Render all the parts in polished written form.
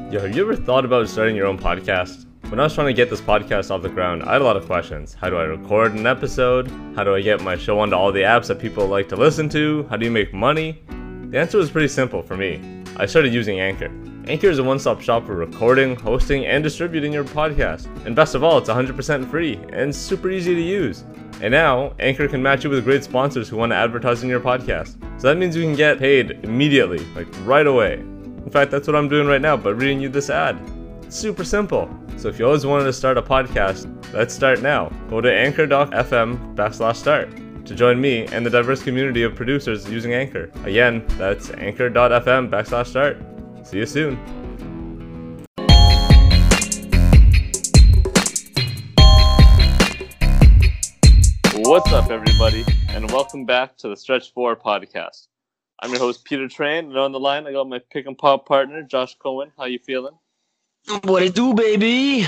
Yo, have you ever thought about starting your own podcast? When I was trying to get this podcast off the ground, I had a lot of questions. How do I record an episode? How do I get my show onto all the apps that people like to listen to? How do you make money? The answer was pretty simple for me. I started using Anchor. Anchor is a one-stop shop for recording, hosting, and distributing your podcast. And best of all, it's 100% free and super easy to use. And now, Anchor can match you with great sponsors who want to advertise in your podcast. So that means you can get paid immediately, like right away. In fact, that's what I'm doing right now by reading you this ad. It's super simple. So if you always wanted to start a podcast, let's start now. Go to anchor.fm/start to join me and the diverse community of producers using Anchor. Again, that's anchor.fm/start. See you soon. What's up, everybody, and welcome back to the Stretch 4 podcast. I'm your host, Peter Train, and on the line, I got my pick and pop partner, Josh Cohen. How you feeling? What it do, baby?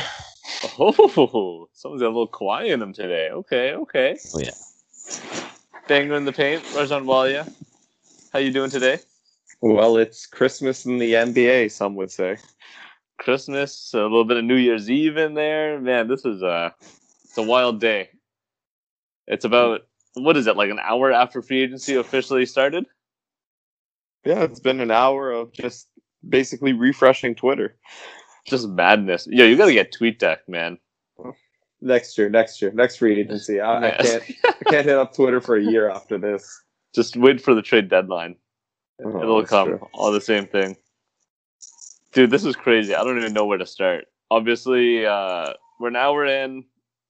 Oh, someone's got a little Kawhi in him today. Okay. Oh, yeah. Banger in the paint, Rajan Walia. How you doing today? Well, it's Christmas in the NBA, some would say. Christmas, a little bit of New Year's Eve in there. Man, this is it's a wild day. It's about, what is it, like an hour after free agency officially started? Yeah, it's been an hour of just basically refreshing Twitter. Just madness. Yo, you gotta get TweetDeck, man. Next free agency. I can't hit up Twitter for a year after this. Just wait for the trade deadline. Oh, It'll come. True. All the same thing. Dude, this is crazy. I don't even know where to start. Obviously, we're an hour in.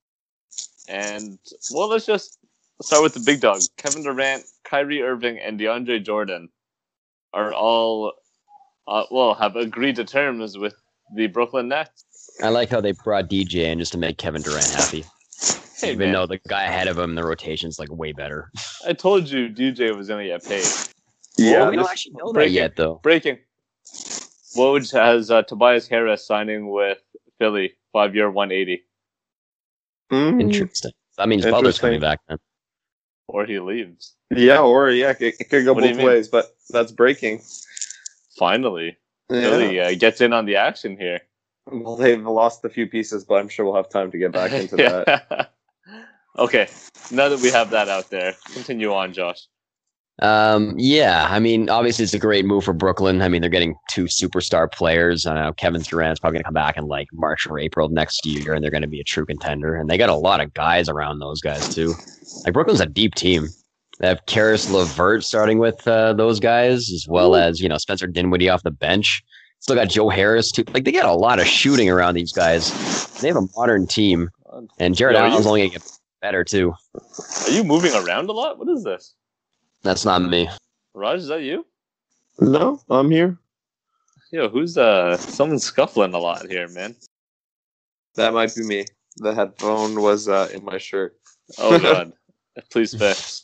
And, well, let's just start with the big dog. Kevin Durant, Kyrie Irving, and DeAndre Jordan are all, have agreed to terms with the Brooklyn Nets. I like how they brought DJ in just to make Kevin Durant happy. Hey, Even man, though the guy ahead of him, the rotation's like way better. I told you DJ was going to get paid. Yeah, Well, we don't actually know that yet, though. Breaking. Woj has Tobias Harris signing with Philly, 5-year, $180. Interesting. That means Butler's coming back then. Or he leaves. Yeah, it could go What do you both mean? ways, but that's breaking. Finally. Yeah. Philly gets in on the action here. Well, they've lost a few pieces, but I'm sure we'll have time to get back into that. Okay, now that we have that out there, continue on, Josh. Yeah, I mean, obviously it's a great move for Brooklyn. I mean, they're getting two superstar players. I know Kevin Durant's probably going to come back in like March or April next year, and they're going to be a true contender. And they got a lot of guys around those guys, too. Like, Brooklyn's a deep team. They have Karis LeVert starting with those guys, as well as, Spencer Dinwiddie off the bench. Still got Joe Harris, too. Like, they got a lot of shooting around these guys. They have a modern team, and Jared Allen's only going to get better, too. Are you moving around a lot? What is this? That's not me. Raj, is that you? No, I'm here. Yo, who's someone's scuffling a lot here, man. That might be me. The headphone was in my shirt. Oh god. Please fix.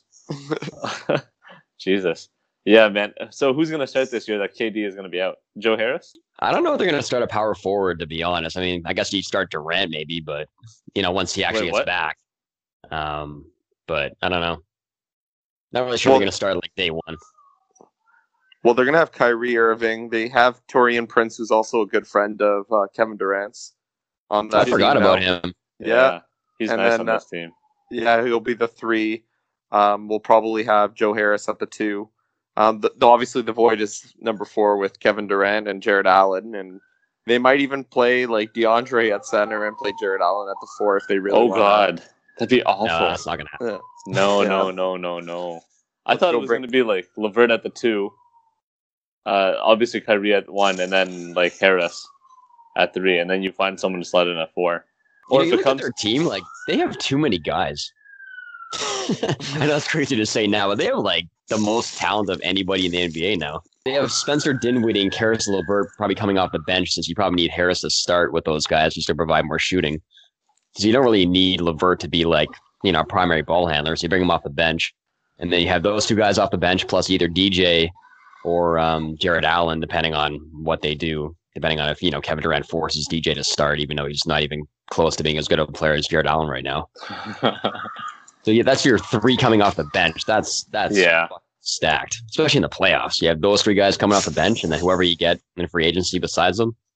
Jesus. Yeah, man. So who's gonna start this year that KD is gonna be out? Joe Harris? I don't know if they're going to start a power forward, to be honest. I mean, I guess you start Durant maybe, but, once he actually Wait, gets what? back. But I don't know. Not really sure they're going to start like day one. Well, they're going to have Kyrie Irving. They have Torian Prince, who's also a good friend of Kevin Durant's. On that I forgot team about now. him. Yeah. He's And nice then, on this team. Yeah, he'll be the 3. We'll probably have Joe Harris at the 2. Obviously, the void is number 4 with Kevin Durant and Jared Allen, and they might even play like DeAndre at center and play Jared Allen at the 4 if they really. Oh want god. That'd be awful. No, that's not going to happen. Yeah. No. Yeah. I Let's thought it go was break- going to be like LeVert at the 2, obviously Kyrie at 1, and then like Harris at 3, and then you find someone to slide in at 4. Or if You it look comes, at their team, like, they have too many guys. I know it's crazy to say now, but they have like the most talent of anybody in the NBA now. They have Spencer Dinwiddie and Karis LeVert probably coming off the bench, since you probably need Harris to start with those guys just to provide more shooting. So you don't really need LeVert to be like, a primary ball handler. So you bring him off the bench, and then you have those two guys off the bench plus either DJ or Jared Allen, depending on what they do. Depending on if Kevin Durant forces DJ to start, even though he's not even close to being as good of a player as Jared Allen right now. So yeah, that's your 3 coming off the bench. That's yeah. stacked, especially in the playoffs. You have those 3 guys coming off the bench, and then whoever you get in free agency besides them.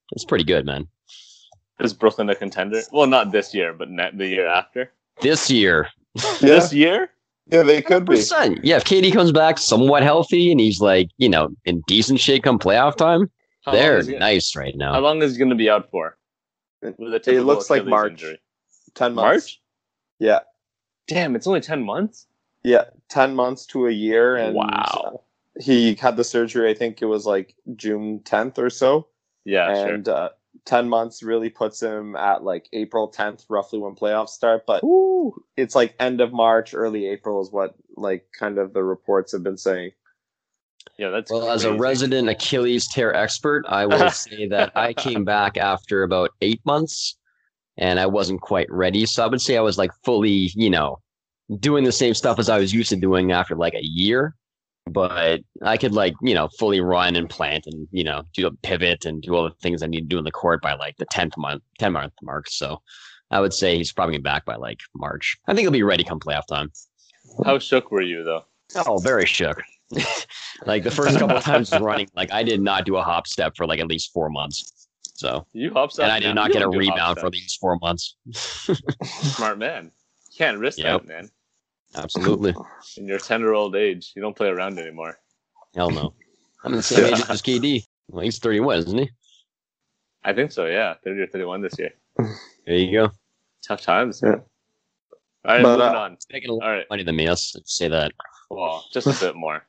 It's pretty good, man. Is Brooklyn a contender? Well, not this year, but the year after. This year. This year? Yeah, they could be. 100%. Yeah, if KD comes back somewhat healthy and he's like, in decent shape come playoff time, they're nice right now. How long is he going to be out for? It looks like March. Injury. 10 months. March? Yeah. Damn, it's only 10 months? Yeah, 10 months to a year. And wow. He had the surgery, I think it was like June 10th or so. Yeah, and, sure. 10 months really puts him at like April 10th, roughly when playoffs start. But it's like end of March, early April is what like kind of the reports have been saying. Yeah, that's well. Crazy. As a resident Achilles tear expert, I will say that I came back after about 8 months, and I wasn't quite ready. So I would say I was like fully, doing the same stuff as I was used to doing after like a year. But I could fully run and plant and, do a pivot and do all the things I need to do in the court by like the 10 month mark. So I would say he's probably back by like March. I think he'll be ready come playoff time. How shook were you though? Oh, very shook. Like the first couple of times running, like I did not do a hop step for like at least 4 months. So you hop step, and I did not get a rebound for these 4 months. Smart man. You can't risk that, man. Absolutely. In your 10-year-old age, you don't play around anymore. Hell no. I'm the same age as KD. Well, he's 31, isn't he? I think so, yeah. 30 or 31 this year. There you go. Tough times. Yeah. All right, moving on. He's making a lot of money than me. Let's say that. Well, just a bit more.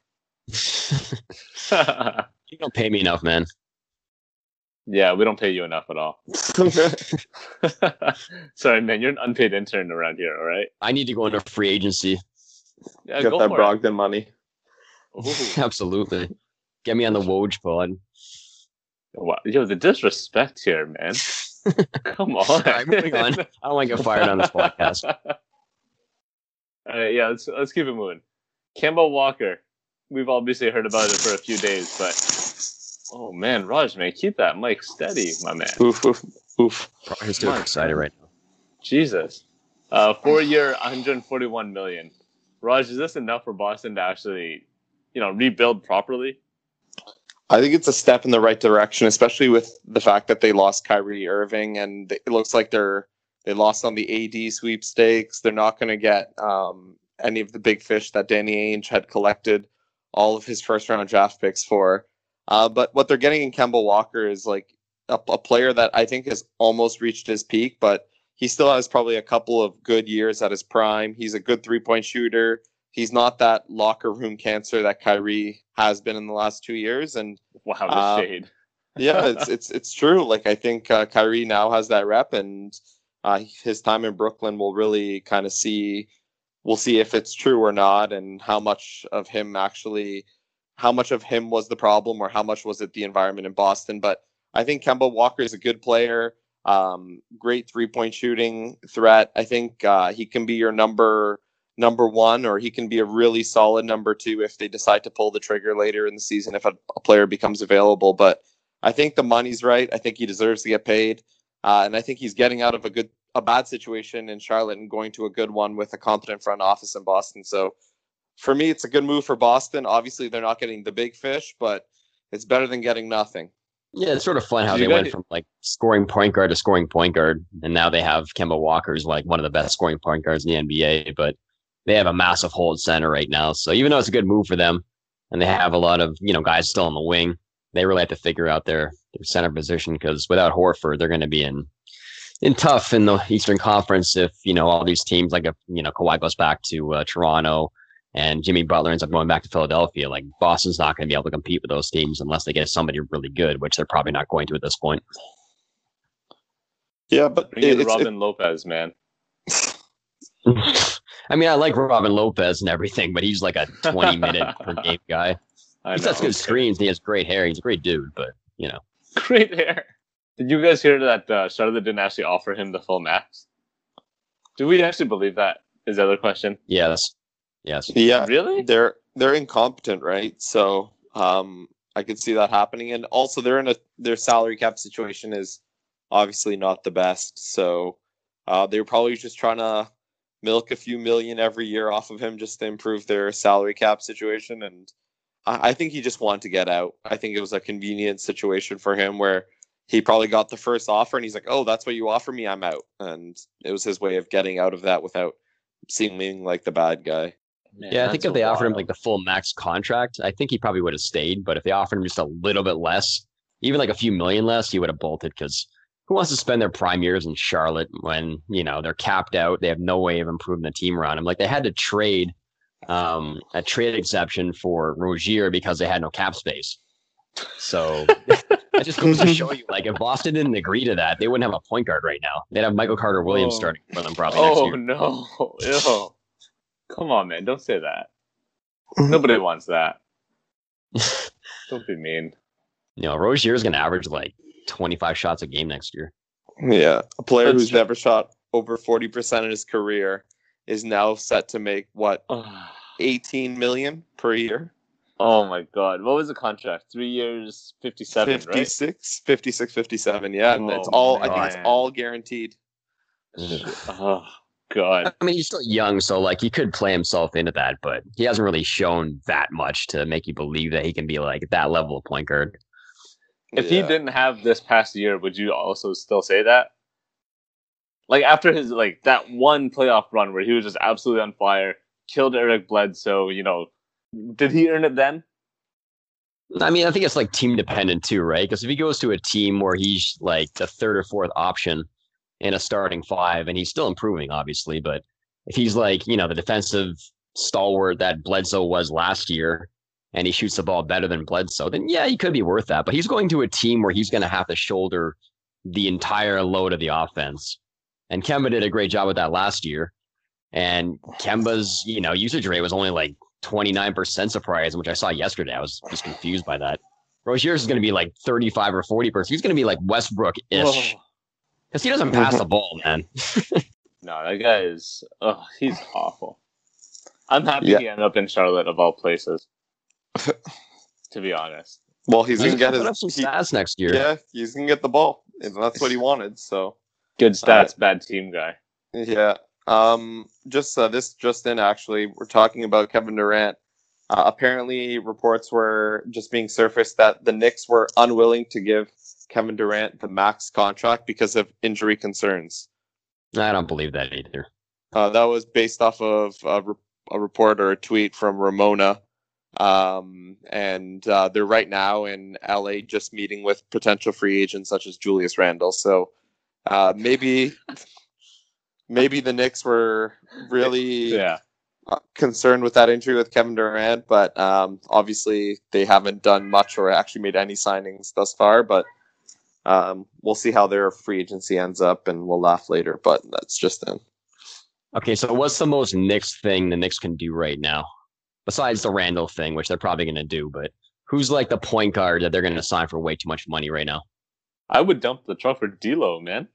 You don't pay me enough, man. Yeah, we don't pay you enough at all. Sorry, man. You're an unpaid intern around here, all right? I need to go into free agency. Yeah, get that Brogdon money. Absolutely. Get me on the Woj pod. Wow. Yo, the disrespect here, man. Come on. All right, moving on. I don't want to get fired on this podcast. All right, yeah, let's keep it moving. Kemba Walker. We've obviously heard about it for a few days, but oh man, Raj, man, keep that mic steady, my man. Oof, oof, oof. Raj too excited right now. Jesus. 4-year, $141 million. Raj, is this enough for Boston to actually, rebuild properly? I think it's a step in the right direction, especially with the fact that they lost Kyrie Irving, and it looks like they lost on the AD sweepstakes. They're not going to get any of the big fish that Danny Ainge had collected all of his first-round draft picks for. But what they're getting in Kemba Walker is like a player that I think has almost reached his peak, but he still has probably a couple of good years at his prime. He's a good three-point shooter. He's not that locker room cancer that Kyrie has been in the last 2 years. And wow, the shade. Yeah, it's true. Like I think Kyrie now has that rep, and his time in Brooklyn will really kind of see. We'll see if it's true or not, and how much of him was the problem, or how much was it the environment in Boston. But I think Kemba Walker is a good player. Great 3-point shooting threat. I think he can be your number one, or he can be a really solid number 2 if they decide to pull the trigger later in the season if a player becomes available. But I think the money's right. I think he deserves to get paid, and I think he's getting out of a bad situation in Charlotte and going to a good one with a competent front office in Boston. So for me, it's a good move for Boston. Obviously, they're not getting the big fish, but it's better than getting nothing. Yeah, it's sort of fun how they went from like scoring point guard to scoring point guard, and now they have Kemba Walker as like one of the best scoring point guards in the NBA, but they have a massive hole at center right now. So even though it's a good move for them, and they have a lot of guys still on the wing, they really have to figure out their center position, because without Horford, they're going to be in tough in the Eastern Conference if all these teams, like if Kawhi goes back to Toronto and Jimmy Butler ends up going back to Philadelphia. Like Boston's not going to be able to compete with those teams unless they get somebody really good, which they're probably not going to at this point. Yeah, but it's Robin Lopez, man. I mean, I like Robin Lopez and everything, but he's like a 20-minute per game guy. He sets good screens and he has great hair. He's a great dude, but great hair. Did you guys hear that Charlotte didn't actually offer him the full max? Do we actually believe that? Is the other question? Yes. Yeah. Really? They're incompetent, right? So I could see that happening, and also their salary cap situation is obviously not the best. So they're probably just trying to milk a few million every year off of him just to improve their salary cap situation. And I think he just wanted to get out. I think it was a convenient situation for him where he probably got the first offer and he's like, oh, that's what you offer me, I'm out. And it was his way of getting out of that without seeming like the bad guy. Man, Yeah, I think that's if they offered him wild. like the full max contract, I think he probably would have stayed. But if they offered him just a little bit less, even like a few million less, he would have bolted. Because who wants to spend their prime years in Charlotte when they're capped out? They have no way of improving the team around him. Like they had to trade a trade exception for Rozier because they had no cap space. So that just goes to show you, like, if Boston didn't agree to that, they wouldn't have a point guard right now. They'd have Michael Carter Williams Whoa. starting for them probably next Oh year. no! Ew. Come on, man! Don't say that. Nobody wants that. Don't be mean. Rozier is going to average like 25 shots a game next year. Yeah, a player That's who's true. never shot over 40% in his career is now set to make what, 18 million per year? Oh my God! What was the contract? 3 years, 57, right? 56, 57. Yeah, and it's Oh, all. I think it's man. all guaranteed. Oh God! I mean, he's still young, so like he could play himself into that, but he hasn't really shown that much to make you believe that he can be like that level of point guard. If he didn't have this past year, would you also still say that? Like after his that one playoff run where he was just absolutely on fire, killed Eric Bledsoe, did he earn it then? I mean, I think it's like team dependent too, right? Because if he goes to a team where he's like the third or fourth option in a starting five, and he's still improving, obviously, but if he's like, the defensive stalwart that Bledsoe was last year, and he shoots the ball better than Bledsoe, then yeah, he could be worth that. But he's going to a team where he's going to have to shoulder the entire load of the offense. And Kemba did a great job with that last year. And Kemba's, usage rate was only like 29% surprise, which I saw yesterday. I was just confused by that. Rozier's is going to be like 35 or 40%. He's going to be like Westbrook-ish. Because he doesn't pass the ball, man. No, that guy is. Oh, he's awful. I'm happy Yeah. he ended up in Charlotte of all places. To be honest. Well, he's gonna get put up some stats next year. Yeah, he's gonna get the ball, and that's what he wanted. So Good stats, bad team guy. yeah. This just in, actually, we're talking about Kevin Durant. Apparently, reports were just being surfaced that the Knicks were unwilling to give Kevin Durant the max contract because of injury concerns. I don't believe that either. That was based off of a report or a tweet from Ramona. And they're right now in LA just meeting with potential free agents such as Julius Randle. So maybe the Knicks were really concerned with that injury with Kevin Durant, but obviously they haven't done much or actually made any signings thus far. But we'll see how their free agency ends up, and we'll laugh later. But that's just in. Okay, so what's the most Knicks thing the Knicks can do right now? Besides the Randall thing, which they're probably going to do, but who's like the point guard that they're going to sign for way too much money right now? I would dump the truck for D'Lo, man.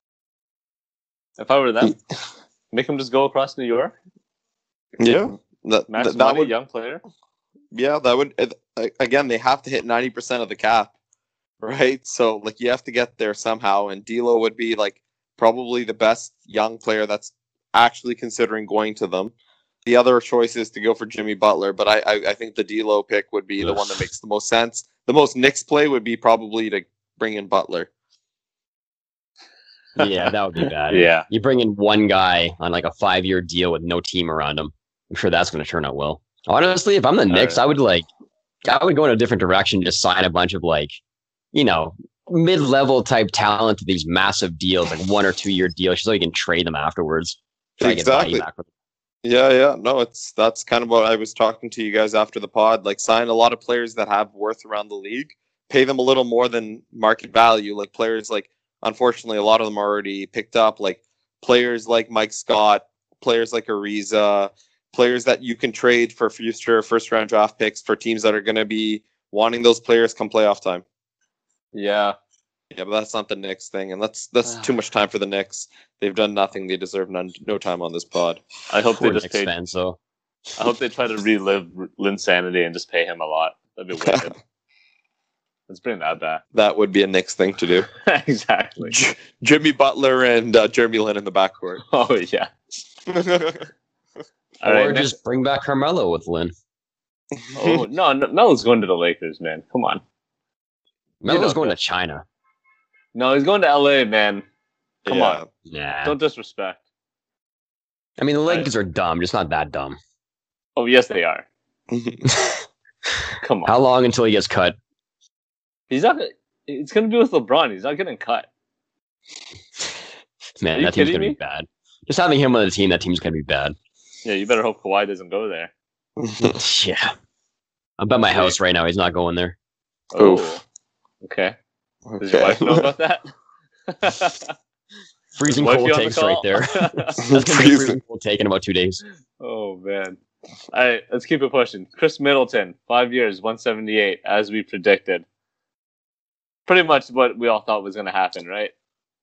If I were them, make him just go across New York. Yeah, Max that money, would, young player. yeah, that would. Again, they have to hit 90% of the cap, right? So like you have to get there somehow, and D'Lo would be like probably the best young player that's actually considering going to them. The other choice is to go for Jimmy Butler, but I think the D'Lo pick would be the one that makes the most sense. The most Knicks play would be probably to bring in Butler. Yeah, that would be bad. Yeah. You bring in one guy on like a 5-year deal with no team around him. I'm sure that's going to turn out well. Honestly, if I'm the Knicks, I would go in a different direction, just sign a bunch of mid-level type talent to these massive deals, like 1 or 2 year deals, so you can trade them afterwards. Try to get value back for them. Yeah. No, that's kind of what I was talking to you guys after the pod. Like, sign a lot of players that have worth around the league, pay them a little more than market value. Like players like, unfortunately, a lot of them are already picked up. Like players like Mike Scott, players like Ariza, players that you can trade for future first-round draft picks for teams that are going to be wanting those players come playoff time. Yeah. Yeah, but that's not the Knicks thing, and that's too much time for the Knicks. They've done nothing. They deserve no time on this pod. I hope Poor they just Knicks fans, though. I hope they try to relive Linsanity and just pay him a lot. That'd be wicked. Let's bring that back. That would be a Knicks thing to do. Exactly. Jimmy Butler and Jeremy Lin in the backcourt. Oh yeah. All Or right, just bring back Carmelo with Lynn. Oh no, Melo's going to the Lakers, man. Come on. Melo's know going that. to China. No, he's going to LA, man. Come on. Nah. Don't disrespect. I mean, the Lakers are dumb, just not that dumb. Oh, yes, they are. Come on. How long until he gets cut? He's not. It's going to be with LeBron. He's not getting cut. Man, that team's going to be bad. Just having him on the team, that team's going to be bad. Yeah, you better hope Kawhi doesn't go there. Yeah. I bet my house right now he's not going there. Oh. Okay. Does your wife know about that? Freezing cold takes right there. That's going to be freezing cold take in about 2 days. Oh, man. All right, let's keep it pushing. Chris Middleton, 5 years, 178, as we predicted. Pretty much what we all thought was going to happen, right?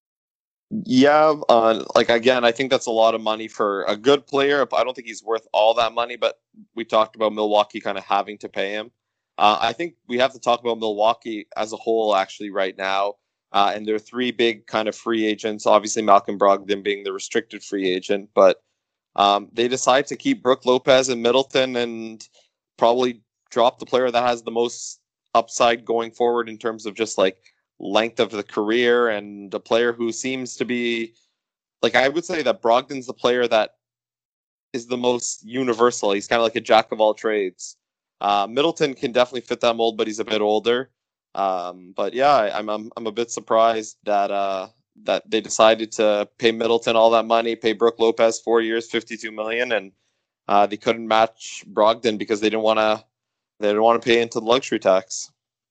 Yeah, again, I think that's a lot of money for a good player. I don't think he's worth all that money, but we talked about Milwaukee kind of having to pay him. I think we have to talk about Milwaukee as a whole, actually, right now. And there are three big kind of free agents. Obviously, Malcolm Brogdon being the restricted free agent, but they decide to keep Brook Lopez and Middleton and probably drop the player that has the most upside going forward in terms of just like length of the career, and a player who seems to be like, I would say that Brogdon's the player that is the most universal. He's kind of like a jack of all trades. Middleton can definitely fit that mold, but he's a bit older. But yeah, I'm a bit surprised that that they decided to pay Middleton all that money, pay Brook Lopez 4 years, $52 million, and they couldn't match Brogdon because they didn't want to pay into the luxury tax.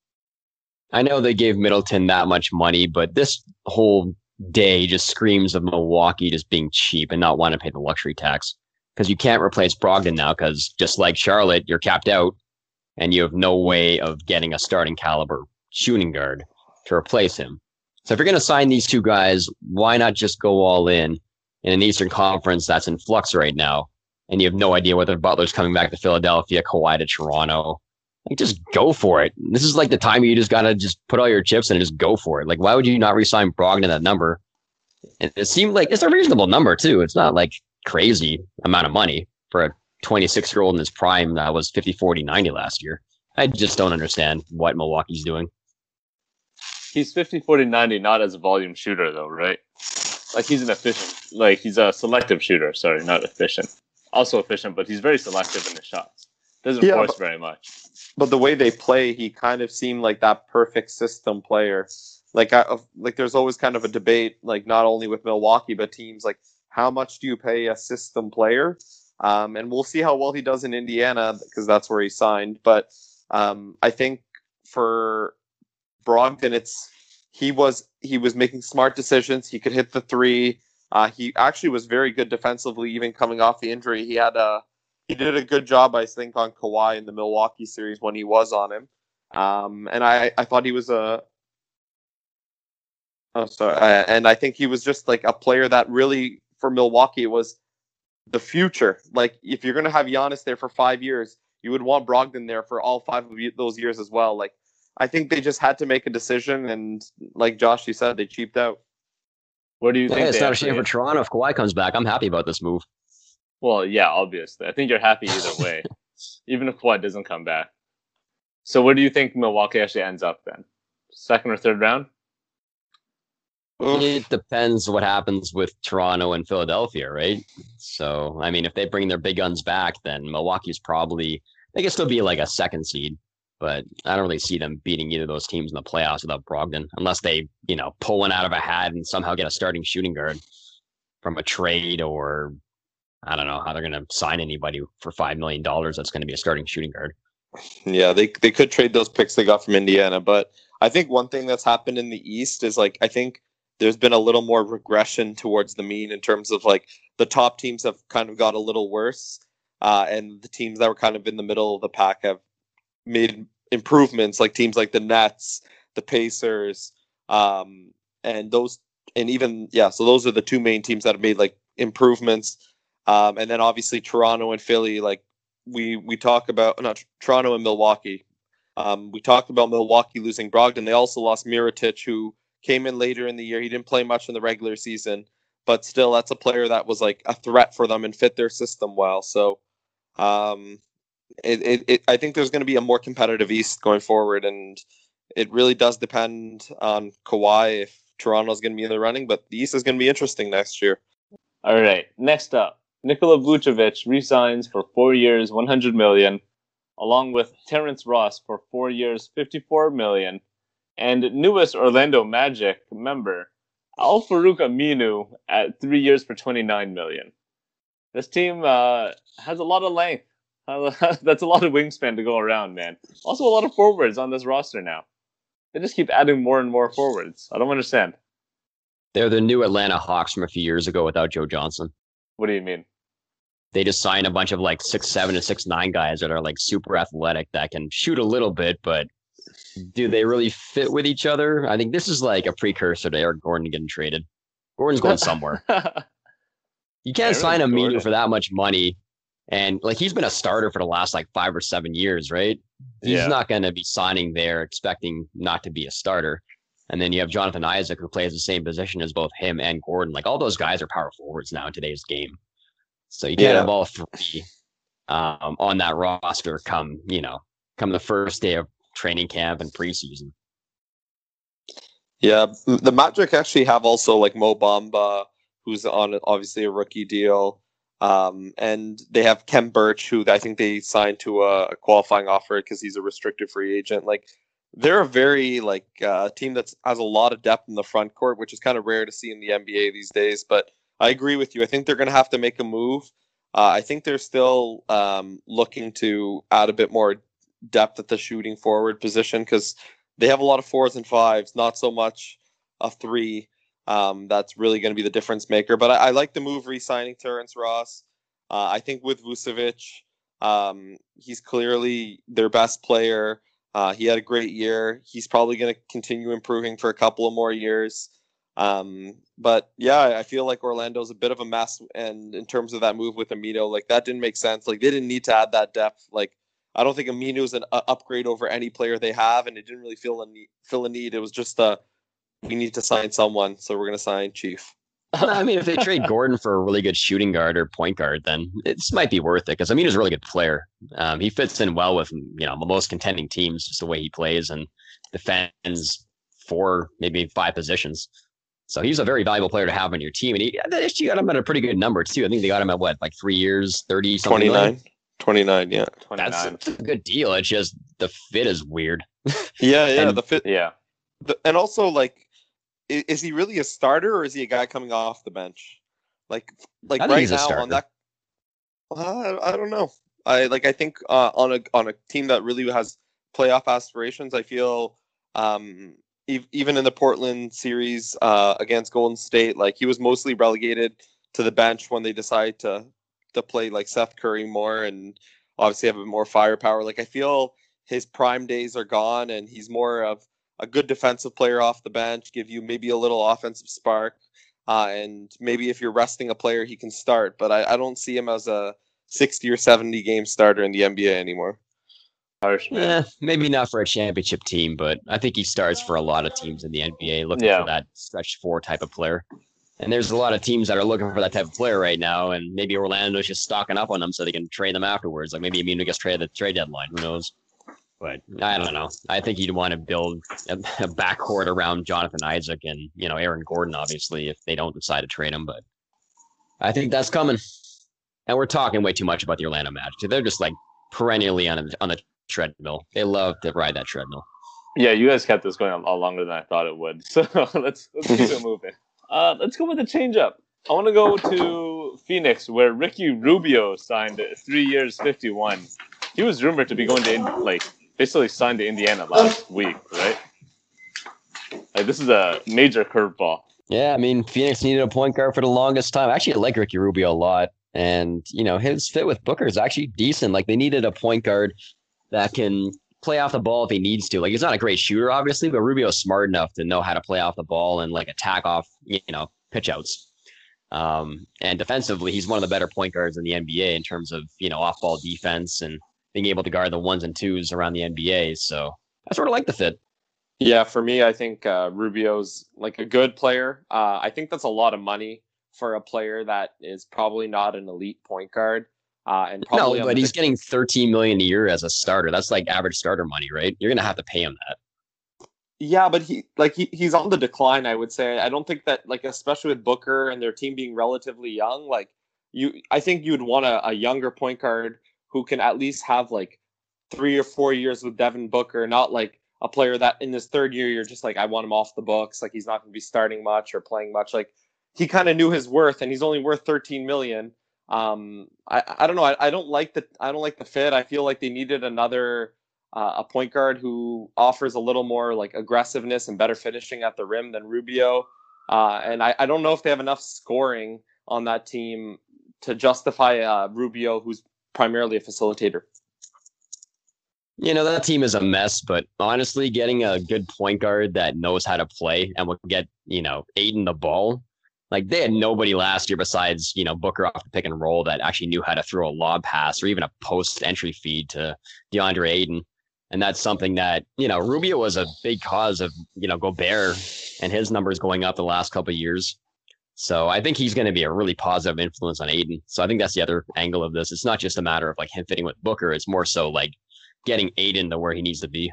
I know they gave Middleton that much money, but this whole day just screams of Milwaukee just being cheap and not wanting to pay the luxury tax, because you can't replace Brogdon now, because just like Charlotte, you're capped out and you have no way of getting a starting caliber shooting guard to replace him. So if you're going to sign these two guys, why not just go all in an Eastern Conference that's in flux right now, and you have no idea whether Butler's coming back to Philadelphia, Kawhi to Toronto? Like, just go for it. This is like the time you just got to just put all your chips in and just go for it. Like, why would you not re-sign Brogdon that number? And it seemed like it's a reasonable number, too. It's not like crazy amount of money for a 26-year-old in his prime that was 50, 40, 90 last year. I just don't understand what Milwaukee's doing. He's 50, 40, 90, not as a volume shooter, though, right? Like, he's he's a selective shooter. Sorry, not efficient. Also efficient, but he's very selective in his shots. Doesn't force very much. But the way they play, he kind of seemed like that perfect system player. Like there's always kind of a debate, like not only with Milwaukee, but teams, like how much do you pay a system player? And we'll see how well he does in Indiana, because that's where he signed. But I think for Brogdon, he was making smart decisions. He could hit the three. He actually was very good defensively, even coming off the injury. He did a good job, I think, on Kawhi in the Milwaukee series when he was on him. And I thought he was and I think he was just like a player that really, for Milwaukee, was the future. Like, if you're going to have Giannis there for 5 years, you would want Brogdon there for all 5 of those years as well. Like, I think they just had to make a decision, and like Josh, you said, they cheaped out. What do you think? It's not a shame for Toronto if Kawhi comes back. I'm happy about this move. Well, yeah, obviously. I think you're happy either way, even if Kawhi doesn't come back. So where do you think Milwaukee actually ends up then? Second or third round? It depends what happens with Toronto and Philadelphia, right? So, I mean, if they bring their big guns back, then Milwaukee's probably, they can still be like a second seed, but I don't really see them beating either of those teams in the playoffs without Brogdon, unless they, pull one out of a hat and somehow get a starting shooting guard from a trade, or I don't know how they're going to sign anybody for $5 million that's going to be a starting shooting guard. Yeah, they could trade those picks they got from Indiana, but I think one thing that's happened in the East is, like, I think there's been a little more regression towards the mean in terms of, like, the top teams have kind of got a little worse, and the teams that were kind of in the middle of the pack have made improvements, like teams like the Nets, the Pacers, so those are the two main teams that have made, like, improvements. And then obviously Toronto and Philly, like we talk about, not Toronto and Milwaukee. We talked about Milwaukee losing Brogdon. They also lost Mirotic, who came in later in the year. He didn't play much in the regular season, but still, that's a player that was like a threat for them and fit their system well. So I think there's going to be a more competitive East going forward, and it really does depend on Kawhi. If Toronto's going to be in the running, but the East is going to be interesting next year. All right, next up, Nikola Vucevic resigns for 4 years, $100 million, along with Terrence Ross for 4 years, $54 million, and newest Orlando Magic member Al-Farouq Aminu at 3 years for $29 million. This team has a lot of length. That's a lot of wingspan to go around, man. Also, a lot of forwards on this roster now. They just keep adding more and more forwards. I don't understand. They're the new Atlanta Hawks from a few years ago without Joe Johnson. What do you mean? They just signed a bunch of like 6'7" and 6'9" guys that are like super athletic that can shoot a little bit, but do they really fit with each other? I think this is like a precursor to Eric Gordon getting traded. Gordon's going somewhere. You can't sign a Aminu for that much money. And like he's been a starter for the last like 5 or 7 years, right? He's not going to be signing there expecting not to be a starter. And then you have Jonathan Isaac, who plays the same position as both him and Gordon. Like all those guys are power forwards now in today's game. So you can't have all three on that roster come the first day of training camp and preseason. Yeah, the Magic actually have also like Mo Bamba, who's on obviously a rookie deal. And they have Kem Birch, who I think they signed to a qualifying offer because he's a restricted free agent. Like they're a very team that has a lot of depth in the front court, which is kind of rare to see in the NBA these days. But I agree with you. I think they're going to have to make a move. I think they're still looking to add a bit more depth at the shooting forward position because they have a lot of 4s and 5s, not so much a 3. That's really going to be the difference maker. But I like the move re-signing Terrence Ross. I think with Vucevic, he's clearly their best player. He had a great year. He's probably going to continue improving for a couple of more years. But yeah, I feel like Orlando's a bit of a mess. And in terms of that move with Aminu, like that didn't make sense. Like they didn't need to add that depth. Like I don't think Aminu is an upgrade over any player they have, and it didn't really feel a need. It was just we need to sign someone, so we're going to sign Chief. I mean, if they trade Gordon for a really good shooting guard or point guard, then it might be worth it because Aminu's a really good player. He fits in well with most contending teams, just the way he plays and defends 4, maybe 5 positions. So he's a very valuable player to have on your team, and they actually got him at a pretty good number too. I think they got him at what, like 3 years, 30 something. 29, yeah. 29. That's a good deal. It's just the fit is weird. Yeah, the fit. Yeah. And also, like, is he really a starter or is he a guy coming off the bench? Like right now on that, I don't know. I think on a team that really has playoff aspirations, I feel even in the Portland series against Golden State, like he was mostly relegated to the bench when they decided to play like Seth Curry more and obviously have a more firepower. Like I feel his prime days are gone and he's more of a good defensive player off the bench, give you maybe a little offensive spark. And maybe if you're resting a player, he can start. But I don't see him as a 60 or 70 game starter in the NBA anymore. Harsh, man. Yeah, maybe not for a championship team, but I think he starts for a lot of teams in the NBA looking for that stretch 4 type of player. And there's a lot of teams that are looking for that type of player right now, and maybe Orlando's just stocking up on them so they can trade them afterwards. Like maybe Aminu gets traded at the trade deadline. Who knows? But I don't know. I think you'd want to build a backcourt around Jonathan Isaac and Aaron Gordon, obviously, if they don't decide to trade him. But I think that's coming. And we're talking way too much about the Orlando Magic. They're just like perennially on a treadmill. They love to ride that treadmill. Yeah, you guys kept this going a lot longer than I thought it would. So let's keep it moving. Let's go with the changeup. I want to go to Phoenix, where Ricky Rubio signed 3 years, 51. He was rumored to be going to basically signed to Indiana last week, right? Like this is a major curveball. Yeah, I mean Phoenix needed a point guard for the longest time. Actually, I like Ricky Rubio a lot, and his fit with Booker is actually decent. Like they needed a point guard that can play off the ball if he needs to. Like he's not a great shooter, obviously, but Rubio's smart enough to know how to play off the ball and like attack off, pitch outs. And defensively, he's one of the better point guards in the NBA in terms of, off ball defense and being able to guard the 1s and 2s around the NBA. So I sort of like the fit. Yeah, for me, I think Rubio's like a good player. I think that's a lot of money for a player that is probably not an elite point guard. And probably but he's getting $13 million a year as a starter. That's like average starter money, right? You're going to have to pay him that. Yeah, but he's on the decline, I would say. I don't think that, like, especially with Booker and their team being relatively young, like, I think you'd want a younger point guard who can at least have like 3 or 4 years with Devin Booker, not like a player that in his third year you're just like, I want him off the books, like he's not going to be starting much or playing much. Like, he kind of knew his worth, and he's only worth 13 million. I don't know. I don't like the fit. I feel like they needed another a point guard who offers a little more like aggressiveness and better finishing at the rim than Rubio. And I don't know if they have enough scoring on that team to justify Rubio, who's primarily a facilitator. You know, that team is a mess, but honestly, getting a good point guard that knows how to play and will get, Ayton the ball. Like, they had nobody last year besides, Booker off the pick and roll that actually knew how to throw a lob pass or even a post entry feed to DeAndre Ayton. And that's something that, Rubio was a big cause of, Gobert and his numbers going up the last couple of years. So I think he's going to be a really positive influence on Ayton. So I think that's the other angle of this. It's not just a matter of like him fitting with Booker. It's more so like getting Ayton to where he needs to be.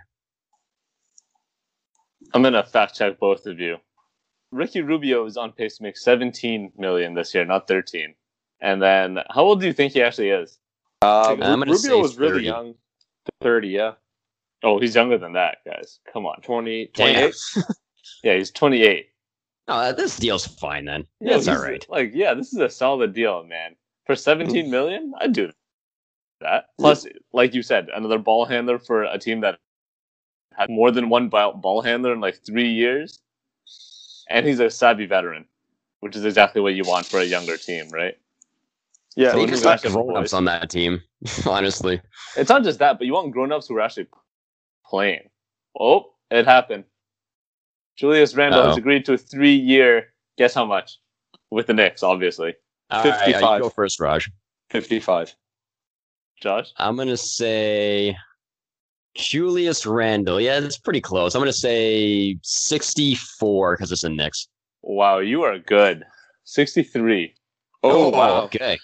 I'm going to fact check both of you. Ricky Rubio is on pace to make 17 million this year, not 13. And then how old do you think he actually is? Rubio was really young. 30, yeah. Oh, he's younger than that, guys. Come on. 28? Yeah, he's 28. Oh, this deal's fine then. Yeah, it's all right. This is a solid deal, man. For 17 million, I'd do that. Plus, like you said, another ball handler for a team that had more than one ball handler in like 3 years. And he's a savvy veteran, which is exactly what you want for a younger team, right? Yeah, so you just got grown-ups on that team, honestly. It's not just that, but you want grown-ups who are actually playing. Oh, it happened. Julius Randle has agreed to a 3-year, guess how much? With the Knicks, obviously. 55. Right, you go first, Raj. 55. Josh? I'm going to say Julius Randle. Yeah, that's pretty close. I'm going to say 64 because it's the Knicks. Wow, you are good. 63. Oh, wow. Okay.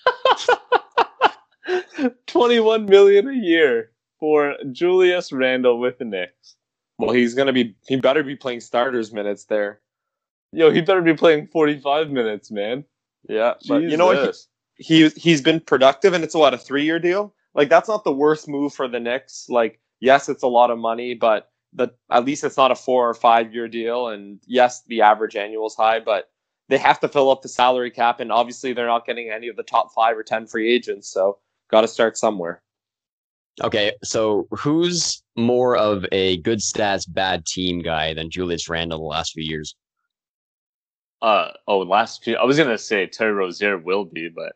21 million a year for Julius Randle with the Knicks. Well, he better be playing starters minutes there. Yo, he better be playing 45 minutes, man. Yeah, but you know what? He's been productive, and it's a 3-year deal. Like, that's not the worst move for the Knicks. Like, yes, it's a lot of money, but at least it's not a 4 or 5 year deal. And yes, the average annual is high, but they have to fill up the salary cap, and obviously they're not getting any of the top 5 or 10 free agents. So, got to start somewhere. Okay, so who's more of a good stats, bad team guy than Julius Randle the last few years? I was gonna say Terry Rozier will be, but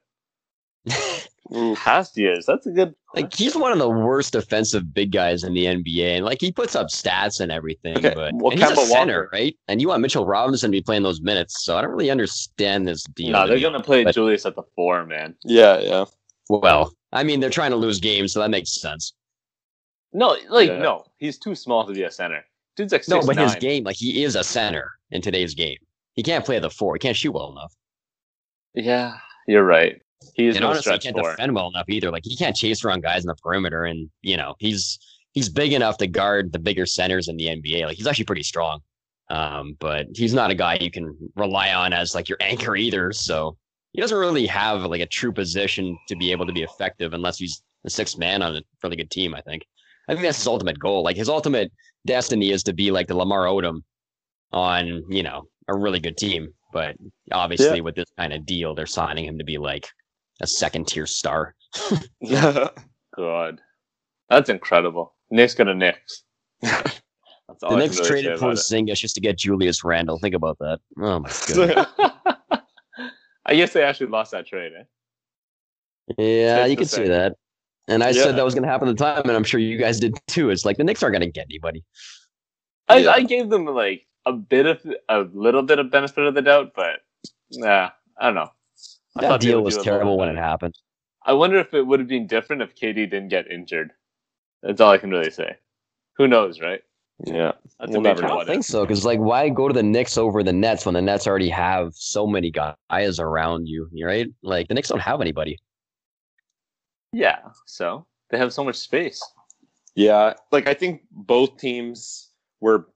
past years, that's a good. Like, he's one of the worst defensive big guys in the NBA, and like, he puts up stats and everything, but and he's a center, right? And you want Mitchell Robinson to be playing those minutes, so I don't really understand this deal. No, they're gonna play Julius at the 4, man. Yeah. Well, I mean, they're trying to lose games, so that makes sense. No, no, he's too small to be a center. Dude's like 6'9". No, but his game, like, he is a center in today's game. He can't play at the 4. He can't shoot well enough. Yeah, you're right. He is and no honestly, stretch he can't defend well enough either. Like, he can't chase around guys in the perimeter, and he's big enough to guard the bigger centers in the NBA. Like, he's actually pretty strong, but he's not a guy you can rely on as like your anchor either. So he doesn't really have like a true position to be able to be effective unless he's the 6th man on a really good team. I think that's his ultimate goal. Like, his ultimate destiny is to be like the Lamar Odom on a really good team. But obviously, with this kind of deal, they're signing him to be like a 2nd-tier star. God, that's incredible. Knicks gonna Knicks. The Knicks traded Porzingis just to get Julius Randle. Think about that. Oh my god. I guess they actually lost that trade, eh? Yeah, you could say that. And I said that was going to happen at the time, and I'm sure you guys did too. It's like the Knicks aren't going to get anybody. I gave them like a little bit of benefit of the doubt, but I don't know. That deal was terrible when it happened. I wonder if it would have been different if KD didn't get injured. That's all I can really say. Who knows, right? Yeah. I don't think so, because like, why go to the Knicks over the Nets when the Nets already have so many guys around you, right? Like, the Knicks don't have anybody. Yeah, so they have so much space. Yeah, like, I think both teams were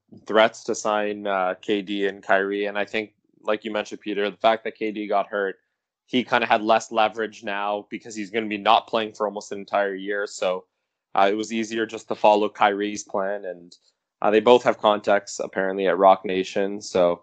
threats to sign KD and Kyrie, and I think, like you mentioned, Peter, the fact that KD got hurt, he kind of had less leverage now because he's going to be not playing for almost an entire year. So it was easier just to follow Kyrie's plan, and they both have contacts apparently at Rock Nation. So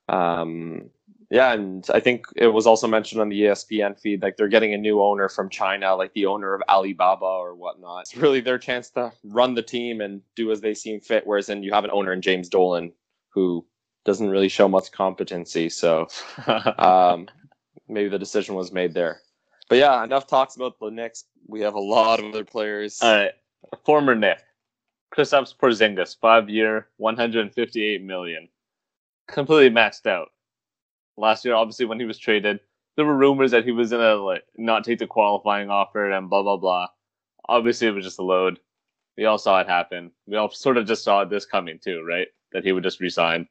yeah, and I think it was also mentioned on the ESPN feed, like they're getting a new owner from China, like the owner of Alibaba or whatnot. It's really their chance to run the team and do as they seem fit. Whereas then you have an owner in James Dolan who doesn't really show much competency. So maybe the decision was made there. But yeah, enough talks about the Knicks. We have a lot of other players. All right, former Knick, Kristaps Porzingis, 5-year, $158 million, completely maxed out. Last year, obviously, when he was traded, there were rumors that he was gonna not take the qualifying offer and blah blah blah. Obviously, it was just a load. We all saw it happen. We all sort of just saw this coming too, right? That he would just resign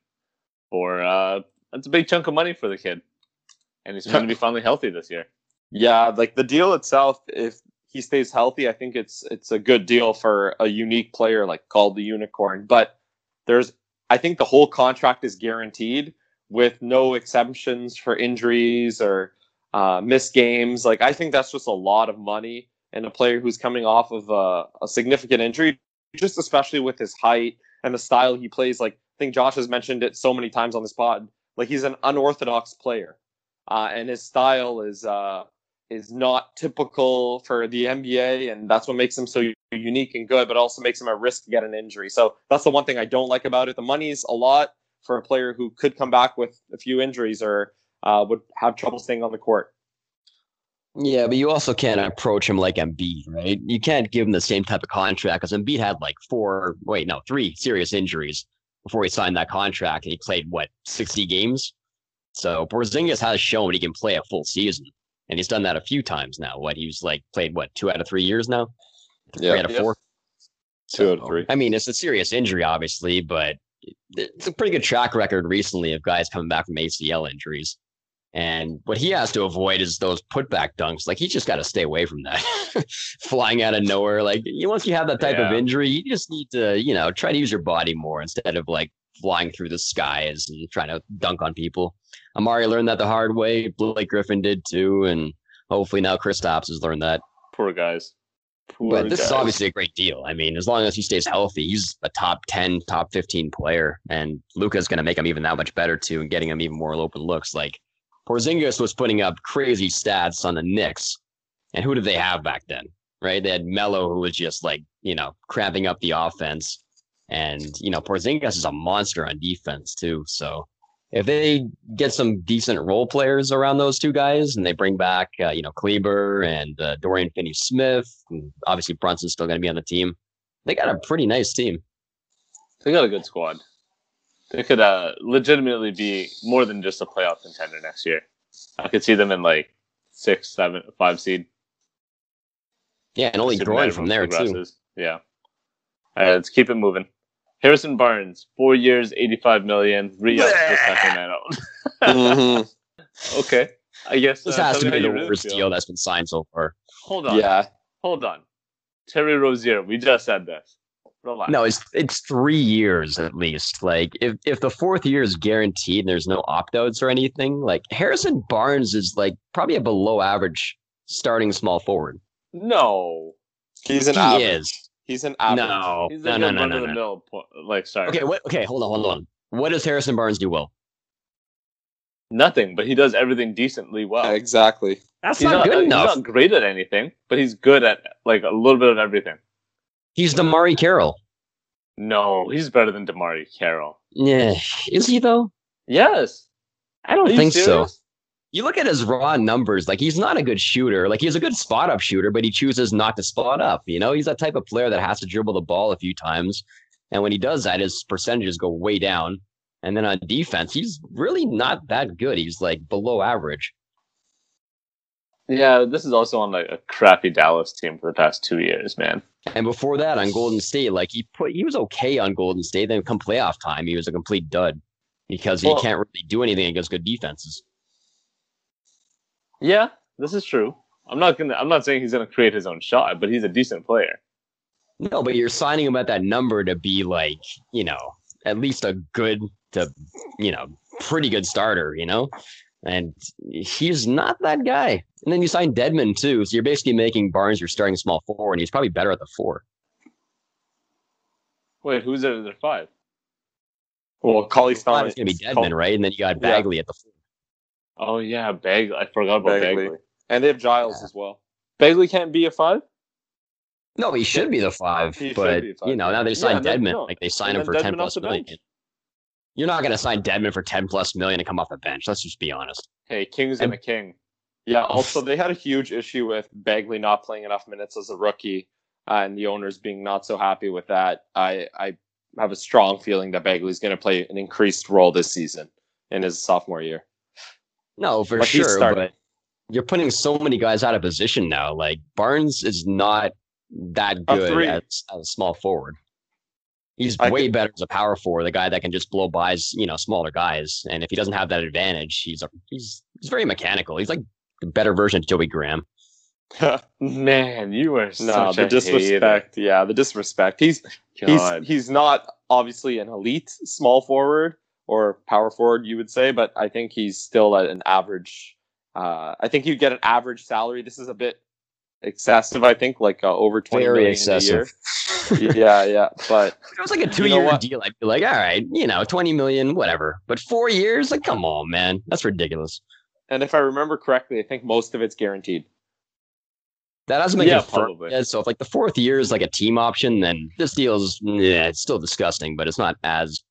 for that's a big chunk of money for the kid, and he's going to be finally healthy this year. Yeah, like the deal itself, if he stays healthy, I think it's a good deal for a unique player like called the Unicorn. But I think the whole contract is guaranteed, with no exceptions for injuries or missed games. Like, I think that's just a lot of money. And a player who's coming off of a significant injury, just especially with his height and the style he plays. Like, I think Josh has mentioned it so many times on this pod. Like, he's an unorthodox player. And his style is not typical for the NBA. And that's what makes him so unique and good, but also makes him a risk to get an injury. So that's the one thing I don't like about it. The money's a lot for a player who could come back with a few injuries or would have trouble staying on the court. Yeah, but you also can't approach him like Embiid, right? You can't give him the same type of contract because Embiid had like 3 serious injuries before he signed that contract, and he played, 60 games? So Porzingis has shown he can play a full season, and he's done that a few times now. He's played 2 out of 3 years now? 3 out of 4? 2 out of 3. I mean, it's a serious injury, obviously, but it's a pretty good track record recently of guys coming back from ACL injuries. And what he has to avoid is those putback dunks. Like, he's just got to stay away from that. Flying out of nowhere. Like, once you have that type of injury, you just need to, try to use your body more instead of flying through the skies and trying to dunk on people. Amari learned that the hard way. Blake Griffin did too. And hopefully now Kristaps has learned that. Poor guys. But this is obviously a great deal. I mean, as long as he stays healthy, he's a top 10, top 15 player. And Luka's going to make him even that much better, too, and getting him even more open looks. Like, Porzingis was putting up crazy stats on the Knicks. And who did they have back then, right? They had Melo, who was just, cramping up the offense. And, Porzingis is a monster on defense, too. So if they get some decent role players around those two guys, and they bring back, Kleber and Dorian Finney-Smith, and obviously Brunson's still going to be on the team, they got a pretty nice team. They got a good squad. They could legitimately be more than just a playoff contender next year. I could see them in 6, 7, 5 seed. Yeah, and only growing from there too. Yeah. All right, let's keep it moving. Harrison Barnes, 4 years, $85 million, re-up for Sacramento. Okay, I guess this has to be the worst deal that's been signed so far. Hold on. Yeah. Hold on. Terry Rozier, we just said this. Relax. No, it's 3 years at least. Like, if the 4th year is guaranteed and there's no opt-outs or anything, Harrison Barnes is probably a below average starting small forward. No. He's an average. He's an average. No. He's No. Sorry. Okay, hold on. What does Harrison Barnes do well? Nothing, but he does everything decently well. Exactly. That's not good enough. He's not great at anything, but he's good at a little bit of everything. He's DeMarre Carroll. No, he's better than DeMarre Carroll. Yeah, is he though? Yes. I don't think so. Serious? You look at his raw numbers, he's not a good shooter. He's a good spot-up shooter, but he chooses not to spot up. He's that type of player that has to dribble the ball a few times. And when he does that, his percentages go way down. And then on defense, he's really not that good. He's below average. Yeah, this is also on a crappy Dallas team for the past 2 years, man. And before that, on Golden State, he was okay on Golden State. Then come playoff time, he was a complete dud because he can't really do anything against good defenses. Yeah, this is true. I'm not saying he's gonna create his own shot, but he's a decent player. No, but you're signing him at that number to be at least a good to, pretty good starter, and he's not that guy. And then you sign Dedmon too, so you're basically making Barnes your starting small forward, and he's probably better at the 4. Wait, who's at the 5? Well, Cauley Stein It's going to be Dedmon, right? And then you got Bagley at the 4. Oh yeah, Bagley. I forgot about Bagley. And they have Giles as well. Bagley can't be a 5? No, he should be the 5, but now they signed Dedmon. Like they signed him for $10 plus million. You're not going to sign Dedmon for $10 plus million and come off the bench. Let's just be honest. Hey, King's gonna king. Yeah. Also, they had a huge issue with Bagley not playing enough minutes as a rookie, and the owners being not so happy with that. I have a strong feeling that Bagley's going to play an increased role this season in his sophomore year. No, for sure, but you're putting so many guys out of position now. Like Barnes is not that good as a small forward. He's way better as a power forward, the guy that can just blow by, smaller guys. And if he doesn't have that advantage, he's very mechanical. He's like the better version of Joey Graham. Man, you are such the disrespect. Hater. Yeah, the disrespect. He's not obviously an elite small forward or power forward, you would say, but I think he's still at an average. I think you get an average salary. This is a bit excessive. I think like over 20 very million excessive. a year. yeah, but if it was like a 2-year deal, I'd be like, all right, 20 million, whatever. But 4 years, like, come on, man, that's ridiculous. And if I remember correctly, I think most of it's guaranteed. That doesn't make it probably. So if like the 4th year is like a team option, then this deal is it's still disgusting, but it's not as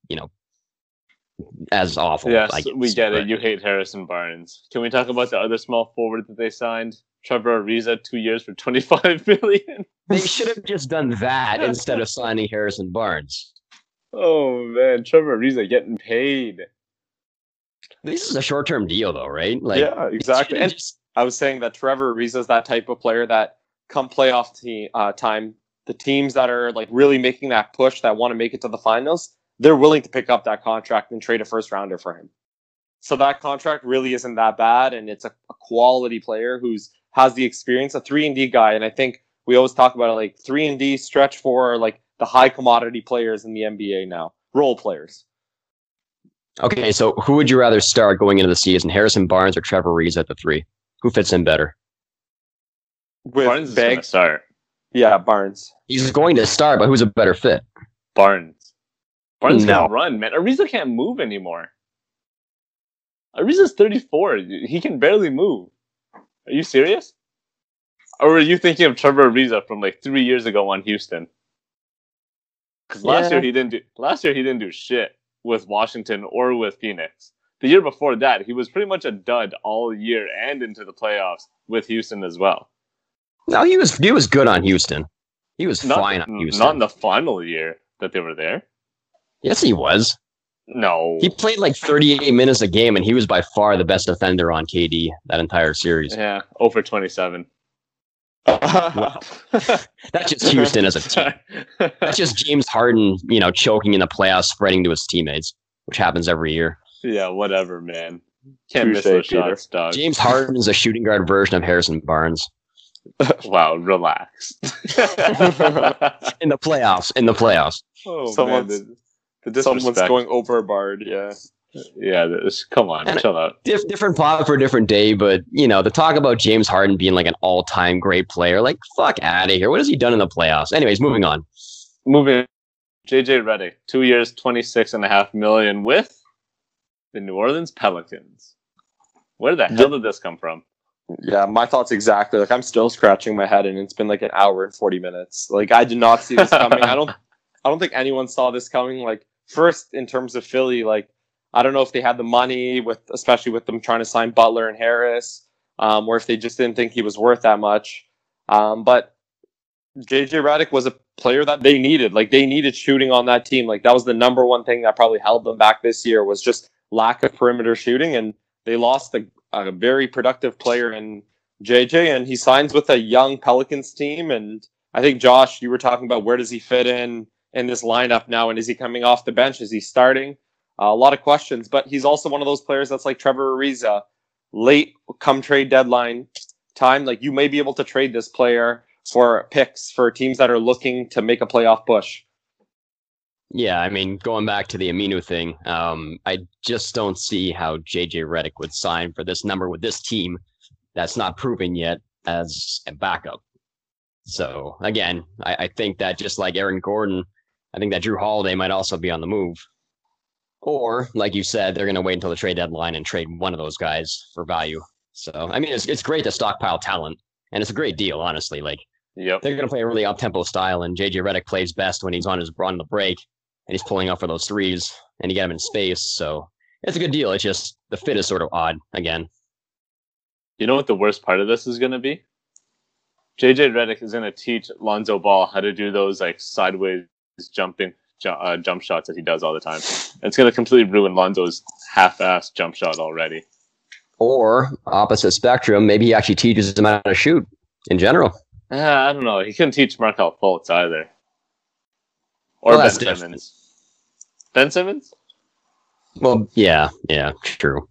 as awful. Yes, we get it. You hate Harrison Barnes. Can we talk about the other small forward that they signed? Trevor Ariza, 2 years for $25 million. They should have just done that instead of signing Harrison Barnes. Oh man, Trevor Ariza getting paid. This is a short-term deal, though, right? Like, yeah, exactly. And I was saying that Trevor Ariza is that type of player that come playoff time, the teams that are like really making that push that want to make it to the finals, they're willing to pick up that contract and trade a first rounder for him. So that contract really isn't that bad, and it's a quality player who's has the experience, a 3-and-D guy, and I think we always talk about it, like 3-and-D stretch for like the high commodity players in the NBA now, role players. Okay, so who would you rather start going into the season, Harrison Barnes or Trevor Ariza at the 3? Who fits in better? With Barnes is going to start. Yeah, Barnes. He's going to start, but who's a better fit? Barnes can run, man. Ariza can't move anymore. Ariza's 34. He can barely move. Are you serious? Or were you thinking of Trevor Ariza from like 3 years ago on Houston? Because last year he didn't do shit with Washington or with Phoenix. The year before that, he was pretty much a dud all year and into the playoffs with Houston as well. No, he was good on Houston. He was fine on Houston. Not in the final year that they were there. Yes, he was. No. He played like 38 minutes a game, and he was by far the best defender on KD that entire series. Yeah, 0 for 27. Well, that's just Houston as a team. That's just James Harden, choking in the playoffs, spreading to his teammates, which happens every year. Yeah, whatever, man. Can't miss those shots, dog. James Harden is a shooting guard version of Harrison Barnes. Wow, relax. In the playoffs. Oh, someone's going overboard, yeah. Yeah, come on, chill out. Different pod for a different day, but, the talk about James Harden being like an all-time great player, like, fuck out of here. What has he done in the playoffs? Anyways, moving on. JJ Redick, 2 years, $26.5 million with the New Orleans Pelicans. Where the hell did this come from? Yeah, my thoughts exactly. Like, I'm still scratching my head, and it's been like an hour and 40 minutes. Like, I did not see this coming. I don't think anyone saw this coming. Like, first, in terms of Philly, like, I don't know if they had the money, especially with them trying to sign Butler and Harris, or if they just didn't think he was worth that much. But JJ Redick was a player that they needed. Like, they needed shooting on that team. Like, that was the number one thing that probably held them back this year, was just lack of perimeter shooting. And they lost a very productive player in JJ, and he signs with a young Pelicans team. And I think, Josh, you were talking about where does he fit in this lineup now, and is he coming off the bench? Is he starting? A lot of questions, but he's also one of those players that's like Trevor Ariza, late come trade deadline time. Like, you may be able to trade this player for picks for teams that are looking to make a playoff push. Yeah, I mean, going back to the Aminu thing, I just don't see how JJ Redick would sign for this number with this team that's not proven yet as a backup. So again, I think that just like Aaron Gordon, I think that Drew Holiday might also be on the move. Or, like you said, they're going to wait until the trade deadline and trade one of those guys for value. So, I mean, it's great to stockpile talent, and it's a great deal, honestly. Like, Yep. they're going to play a really up-tempo style, and JJ Redick plays best when he's on the break, and he's pulling up for those threes, and you get him in space. So, it's a good deal. It's just the fit is sort of odd, again. You know what the worst part of this is going to be? JJ Redick is going to teach Lonzo Ball how to do those like sideways jump shots that he does all the time. And it's going to completely ruin Lonzo's half-assed jump shot already. Or, opposite spectrum, maybe he actually teaches him how to shoot in general. I don't know. He couldn't teach Markelle Fultz either. Or Well, Ben that's different. Simmons. Ben Simmons? Well, yeah, true.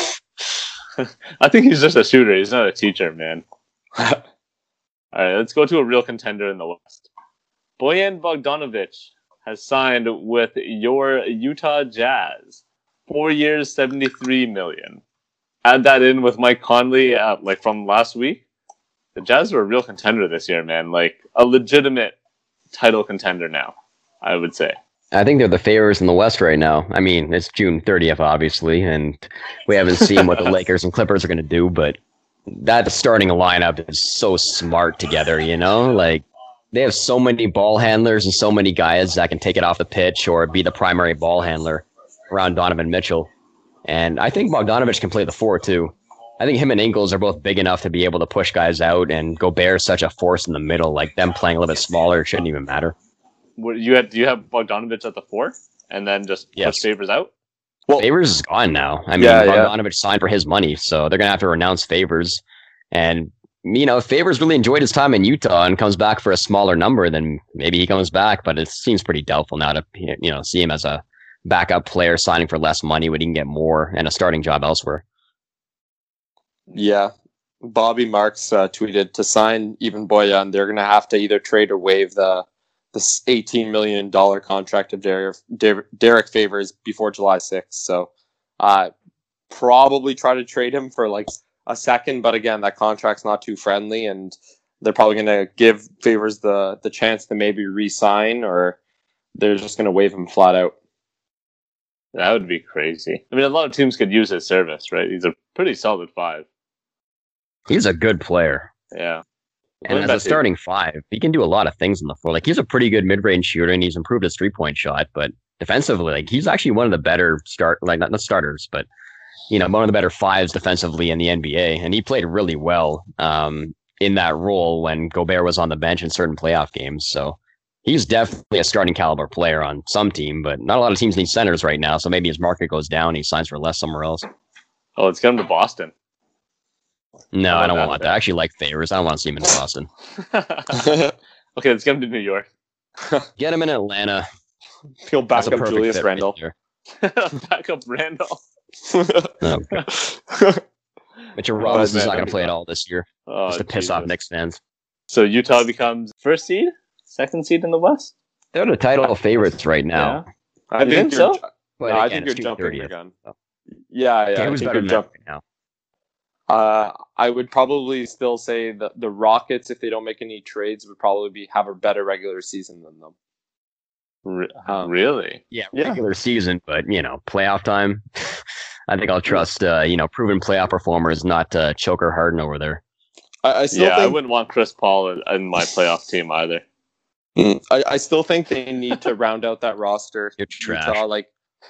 I think he's just a shooter. He's not a teacher, man. All right, let's go to a real contender in the West. Bojan Bogdanovic has signed with your Utah Jazz. 4 years, $73 million. Add that in with Mike Conley, like from last week. The Jazz are a real contender this year, man. Like a legitimate title contender now, I would say. I think they're the favorites in the West right now. I mean, it's June 30th, obviously, and we haven't seen what the Lakers and Clippers are going to do, but that starting lineup is so smart together, you know? Like, they have so many ball handlers and so many guys that can take it off the pitch or be the primary ball handler around Donovan Mitchell. And I think Bogdanovic can play the four, too. I think him and Ingles are both big enough to be able to push guys out, and Gobert's such a force in the middle. Like, them playing a little bit smaller shouldn't even matter. Do you have Bogdanovic at the 4 and then just push Favors out? Well, Favors is gone now. I mean, Bogdanovic signed for his money, so they're going to have to renounce Favors. And, you know, if Favors really enjoyed his time in Utah and comes back for a smaller number, then maybe he comes back. But it seems pretty doubtful now to, you know, see him as a backup player signing for less money when he can get more and a starting job elsewhere. Yeah. Bobby Marks tweeted to sign even Bojan, they're going to have to either trade or waive the $18 million contract of Derek Favors before July 6th. So probably try to trade him for like a second. But again, that contract's not too friendly, and they're probably going to give Favors the chance to maybe re-sign, or they're just going to waive him flat out. That would be crazy. I mean, a lot of teams could use his service, right? He's a pretty solid 5. He's a good player. Yeah. And as a starting 5, he can do a lot of things on the floor. Like, he's a pretty good mid-range shooter, and he's improved his three-point shot. But defensively, like, he's actually one of the better not starters, but you know, one of the better 5s defensively in the NBA. And he played really well in that role when Gobert was on the bench in certain playoff games. So he's definitely a starting caliber player on some team, but not a lot of teams need centers right now. So maybe his market goes down, he signs for less somewhere else. Oh, let's get him to Boston. No, I don't want that. I actually like Favors. I don't want to see him in Boston. Okay, let's get him to New York. Get him in Atlanta. He'll back up Julius Randle. Back up Randall. Mitchell Robinson's not going to play at all this year. Just to piss off Knicks fans. So Utah becomes first seed? Second seed in the West? They're the title favorites right now. Yeah. I think so. I think you're jumping the gun. Yeah. I think you're jumping now. I would probably still say that the Rockets, if they don't make any trades, would probably have a better regular season than them. Really? Yeah, regular season, but you know, playoff time. I think I'll trust proven playoff performers, not Choker Harden over there. I wouldn't want Chris Paul in my playoff team either. I still think they need to round out that roster. You're trash. Utah, like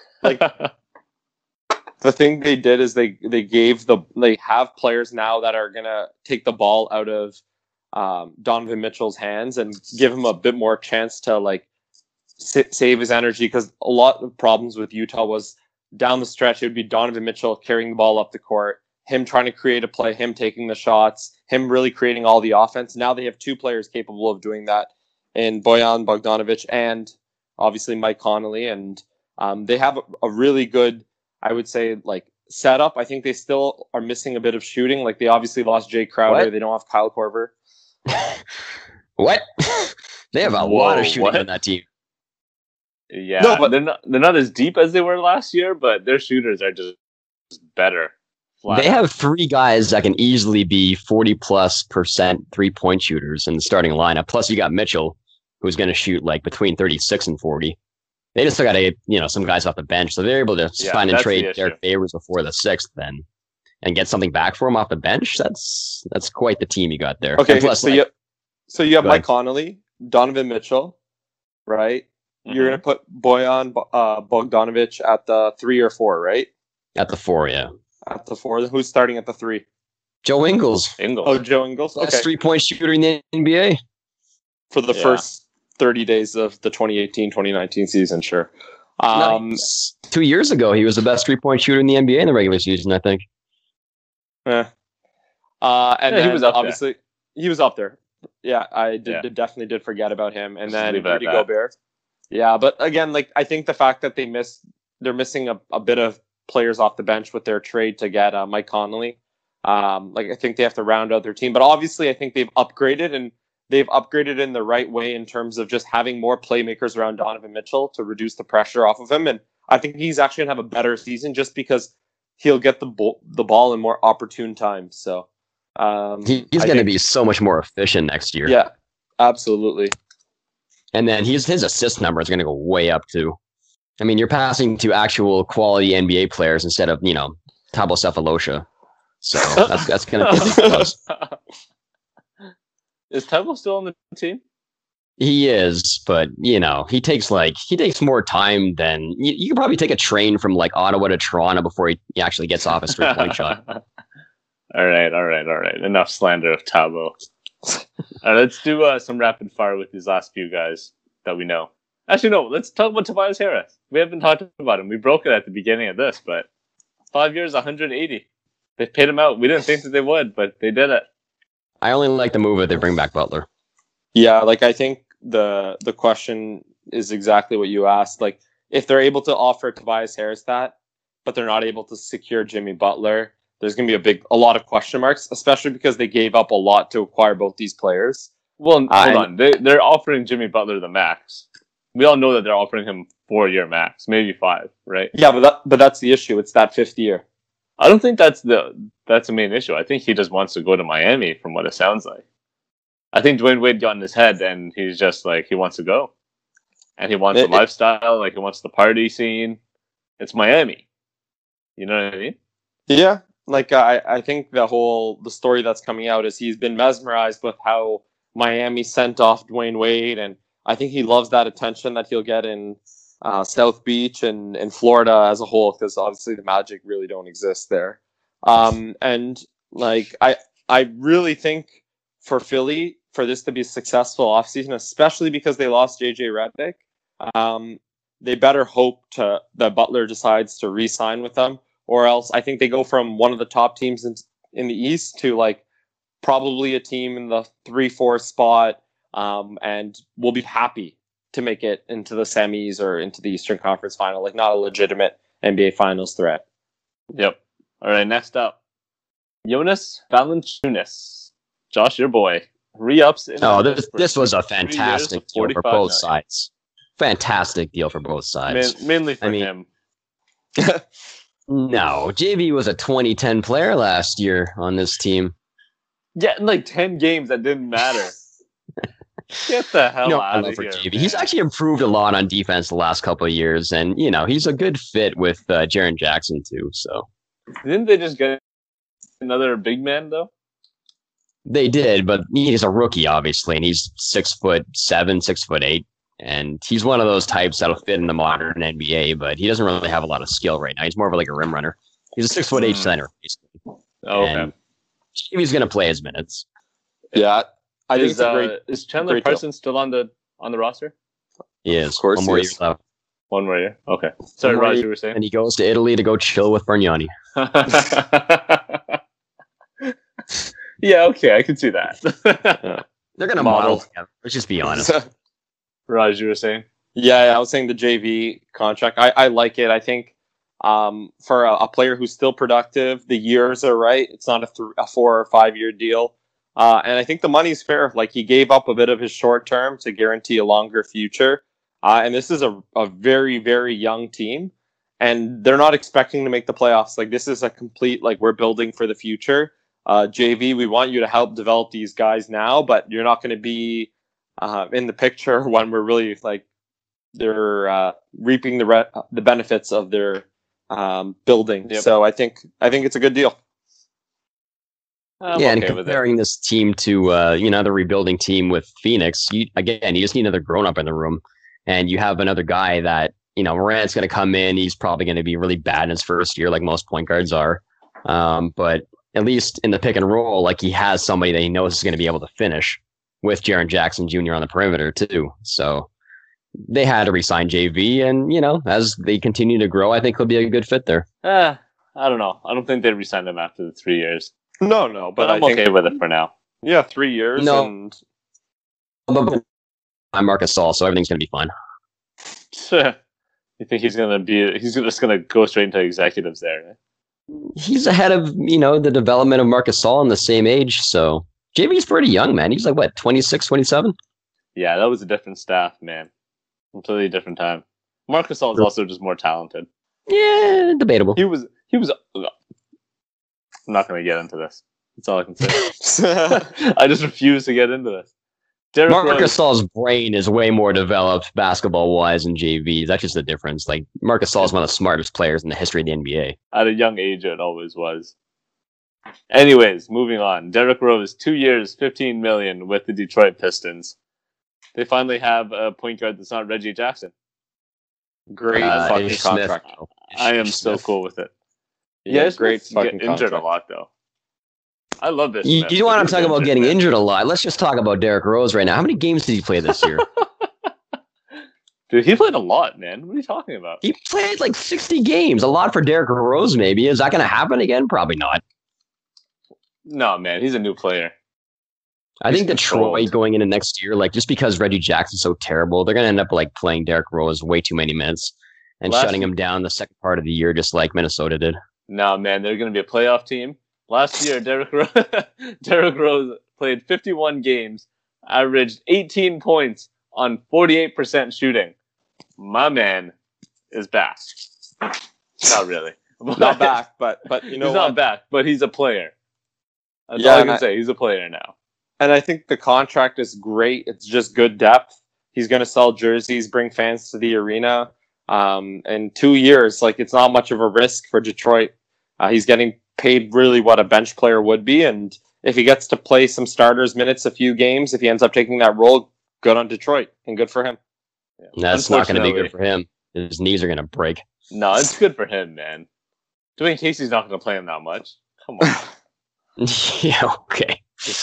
the thing they did is they have players now that are gonna take the ball out of Donovan Mitchell's hands and give him a bit more chance to like save his energy, because a lot of problems with Utah was down the stretch it would be Donovan Mitchell carrying the ball up the court, him trying to create a play, him taking the shots, him really creating all the offense. Now they have 2 players capable of doing that in Bojan Bogdanovic and obviously Mike Conley, and they have a really good, I would say, like setup. I think they still are missing a bit of shooting. Like they obviously lost Jay Crowder. What? They don't have Kyle Korver. What? They have a lot of shooting on that team. Yeah, No, but they're not as deep as they were last year, but their shooters are just better. They have three guys that can easily be 40+% 3-point shooters in the starting lineup. Plus, you got Mitchell, who's going to shoot like between 36 and 40. They just got some guys off the bench, so they're able to sign and trade Derek Favors before the 6th, then, and get something back for him off the bench. That's quite the team you got there. Okay, plus, so you have Mike Conley, Donovan Mitchell, right? Mm-hmm. You're gonna put Bojan Bogdanovic at the 3 or 4, right? At the 4, yeah. At the 4, who's starting at the 3? Joe Ingles. Oh, Joe Ingles. Okay. Best 3-point shooter in the NBA for the first 30 days of the 2018-2019 season. Sure. 2 years ago, he was the best 3-point shooter in the NBA in the regular season, I think. And then he was obviously there. He was up there. Yeah, I definitely did forget about him. And then Rudy Gobert. Yeah, but again, like I think the fact that they're missing a bit of players off the bench with their trade to get Mike Conley. Like I think they have to round out their team, but obviously I think they've upgraded in the right way in terms of just having more playmakers around Donovan Mitchell to reduce the pressure off of him. And I think he's actually gonna have a better season just because he'll get the ball in more opportune times. So he's going to be so much more efficient next year. Yeah, absolutely. And then his assist number is going to go way up too. I mean, you're passing to actual quality NBA players instead of, Thabo Cephalosha. So that's going to be close. Is Thabo still on the team? He is, but he takes more time than you could probably take a train from like Ottawa to Toronto before he actually gets off a 3-point shot. All right. Enough slander of Thabo. All right, let's do some rapid fire with these last few guys that we know. Actually, no, let's talk about Tobias Harris. We haven't talked about him. We broke it at the beginning of this, but 5 years, 180. They paid him out. We didn't think that they would, but they did it. I only like the move that they bring back Butler. Yeah, like I think the question is exactly what you asked. Like if they're able to offer Tobias Harris that, but they're not able to secure Jimmy Butler, there's going to be a lot of question marks, especially because they gave up a lot to acquire both these players. Well, hold on. They're offering Jimmy Butler the max. We all know that they're offering him 4-year max, maybe 5, right? Yeah, but that's the issue. It's that 5th year. I don't think that's the main issue. I think he just wants to go to Miami, from what it sounds like. I think Dwayne Wade got in his head, and he's just like, he wants to go. And he wants the lifestyle, like he wants the party scene. It's Miami. You know what I mean? Yeah. Like, I think the story that's coming out is he's been mesmerized with how Miami sent off Dwayne Wade, and I think he loves that attention that he'll get in South Beach and Florida as a whole, because obviously the Magic really don't exist there. And like, I really think for Philly, for this to be a successful offseason, especially because they lost JJ Redick, they better hope that Butler decides to re-sign with them, or else I think they go from one of the top teams in the East to like probably a team in the 3-4 spot, and will be happy to make it into the semis or into the Eastern Conference Final, like not a legitimate NBA Finals threat. Yep. All right, next up, Jonas Valanciunas. Josh, your boy, re-ups. This was a fantastic deal for both sides. Fantastic deal for both sides. Mainly for him. No, JV was a 2010 player last year on this team. Yeah, in like 10 games that didn't matter. Get the hell out of here. JV. He's actually improved a lot on defense the last couple of years, and he's a good fit with Jaren Jackson too. So didn't they just get another big man though? They did, but he's a rookie, obviously, and he's 6'7", 6'8". And he's one of those types that'll fit in the modern NBA, but he doesn't really have a lot of skill right now. He's more of like a rim runner. He's a 6'8" center, basically. Oh, okay. He's going to play his minutes. Yeah, I think it's a great. Is Chandler Parsons still on the roster? He is. Of course, 1 more year left. 1 more year. Okay. Sorry, Raj, you were saying. And he goes to Italy to go chill with Bargnani. Yeah, okay, I can see that. They're going to model together. Let's just be honest. Raj, you were saying? Yeah, I was saying the JV contract. I like it. I think for a player who's still productive, the years are right. It's not a 4 or 5 year deal. And I think the money's fair. Like, he gave up a bit of his short term to guarantee a longer future. And this is a very, very young team. And they're not expecting to make the playoffs. Like, this is a complete, like, we're building for the future. JV, we want you to help develop these guys now, but you're not going to be in the picture when we're really, like, they're reaping the benefits of their building. Yep. So I think it's a good deal. And comparing this team to the rebuilding team with Phoenix, you just need another grown-up in the room, and you have another guy that, Morant's going to come in. He's probably going to be really bad in his first year, like most point guards are. But at least in the pick and roll, like, he has somebody that he knows is going to be able to finish with Jaren Jackson Jr. on the perimeter too. So they had to re-sign JV, and as they continue to grow, I think he'll be a good fit there. I don't know. I don't think they re-signed him after the 3 years. No, but I'm okay with it for now. Yeah, 3 years. No, and I'm Marc Gasol, so everything's going to be fine. You think he's just gonna go straight into executives there? Eh? He's ahead of the development of Marc Gasol in the same age, so JV's pretty young, man. He's like what, 26, 27? Yeah, that was a different staff, man. Completely different time. Marc Gasol is also just more talented. Yeah, debatable. He was. I'm not going to get into this. That's all I can say. I just refuse to get into this. Marc Gasol's brain is way more developed basketball-wise than JV's. That's just the difference. Like, Marc Gasol is one of the smartest players in the history of the NBA. At a young age, it always was. Anyways, moving on. Derrick Rose, 2 years, $15 million with the Detroit Pistons. They finally have a point guard that's not Reggie Jackson. Great fucking contract. I am so cool with it. Yeah, it's great. Fucking injured a lot though. I love this. You want to talk about getting injured a lot? Let's just talk about Derrick Rose right now. How many games did he play this year? Dude, he played a lot, man. What are you talking about? He played like 60 games. A lot for Derrick Rose, maybe. Is that going to happen again? Probably not. No, man. He's a new player. I think Detroit going into next year, like, just because Reggie Jackson's so terrible, they're going to end up like playing Derrick Rose way too many minutes and shutting him down the second part of the year, just like Minnesota did. No, man. They're going to be a playoff team. Last year, Derrick Rose played 51 games, averaged 18 points on 48% shooting. My man is back. Not really. Not back, but you know he's what? Not back, but he's a player. That's all I can say. He's a player now. And I think the contract is great. It's just good depth. He's going to sell jerseys, bring fans to the arena. In 2 years, like, it's not much of a risk for Detroit. He's getting paid really what a bench player would be, and if he gets to play some starters minutes a few games, if he ends up taking that role, good on Detroit and good for him. Yeah. That's not going to be good for him. His knees are going to break. No, it's good for him, man. Dwayne Casey's not going to play him that much. Come on. Yeah, okay.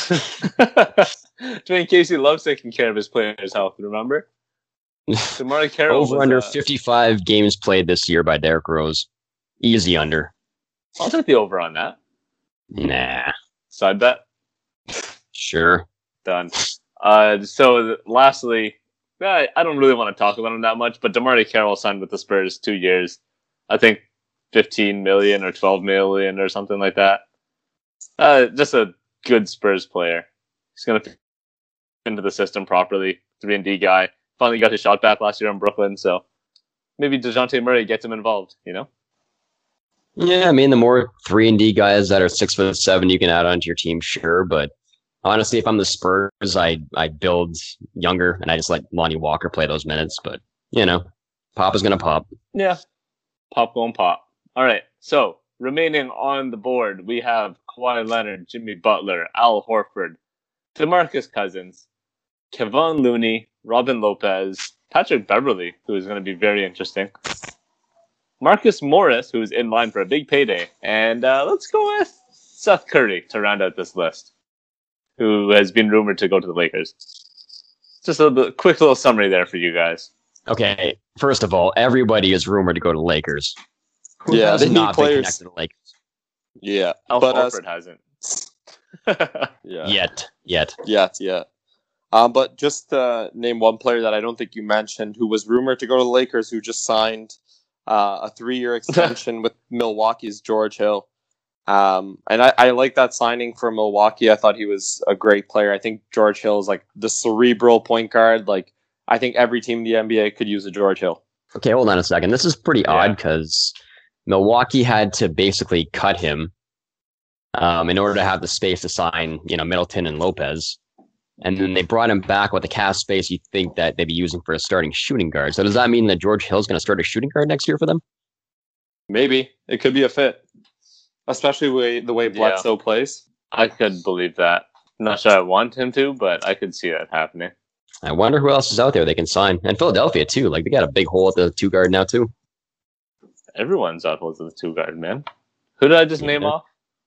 Dwayne Casey loves taking care of his players' health, remember? DeMarre Carroll over under 55 games played this year by Derrick Rose. Easy under. I'll take the over on that. Nah. Side bet? Sure. Done. So lastly, I don't really want to talk about him that much, but DeMarre Carroll signed with the Spurs 2 years. I think 15 million or 12 million or something like that. Just a good Spurs player. He's going to fit into the system properly. 3-and-D guy. Finally got his shot back last year in Brooklyn, so maybe DeJounte Murray gets him involved, Yeah, I mean, the more 3-and-D guys that are 6'7" you can add onto your team, sure. But honestly, if I'm the Spurs, I build younger and I just let Lonnie Walker play those minutes. But pop is gonna pop. Yeah, pop going pop. All right. So remaining on the board, we have Kawhi Leonard, Jimmy Butler, Al Horford, DeMarcus Cousins, Kevon Looney, Robin Lopez, Patrick Beverley, who is going to be very interesting. Marcus Morris, who is in line for a big payday. And let's go with Seth Curry to round out this list, who has been rumored to go to the Lakers. Just a quick little summary there for you guys. Okay, first of all, everybody is rumored to go to the Lakers. Who yeah, has they not need been players. connected to the Lakers? Yeah, Al but Horford hasn't. yeah, Yet. But just to name one player that I don't think you mentioned, who was rumored to go to the Lakers, who just signed a 3-year extension with Milwaukee's George Hill. And I like that signing for Milwaukee. I thought he was a great player. I think George Hill is like the cerebral point guard. Like, I think every team in the NBA could use a George Hill. Okay, hold on a second. This is pretty Yeah. odd because Milwaukee had to basically cut him in order to have the space to sign, Middleton and Lopez. And then they brought him back with the cap space you think that they'd be using for a starting shooting guard. So does that mean that George Hill's going to start a shooting guard next year for them? Maybe. It could be a fit. Especially the way Bledsoe plays. I could believe that. Not sure I want him to, but I could see that happening. I wonder who else is out there they can sign. And Philadelphia, too. Like, they got a big hole at the 2 guard now, too. Everyone's out with the 2 guard, man. Who did I just name off?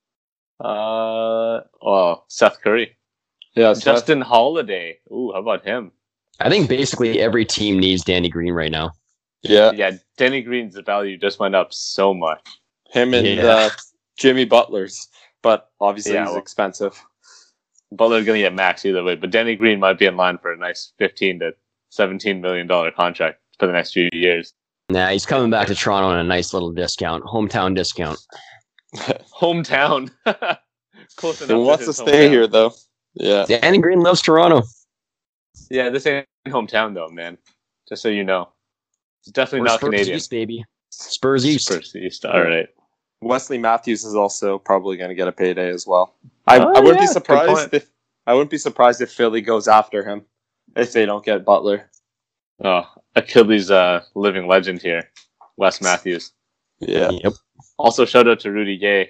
Seth Curry. Yeah, Justin Holiday. Ooh, how about him? I think basically every team needs Danny Green right now. Yeah. Yeah, Danny Green's value just went up so much. Him and Jimmy Butler's. But obviously he's well, expensive. Butler's going to get max either way, but Danny Green might be in line for a nice $15 to $17 million contract for the next few years. Nah, he's coming back to Toronto on a nice little discount. Hometown discount. Hometown. Close enough. He wants to stay here, though. Yeah. Danny Green loves Toronto. Yeah, this ain't hometown, though, man. Just so you know. It's definitely not Spurs Canadian. East, baby. Spurs East. Spurs East. All right. Wesley Matthews is also probably going to get a payday as well. I wouldn't be surprised if Philly goes after him if they don't get Butler. Oh, Achilles' living legend here, Wes Matthews. Yeah. Yep. Also, shout out to Rudy Gay,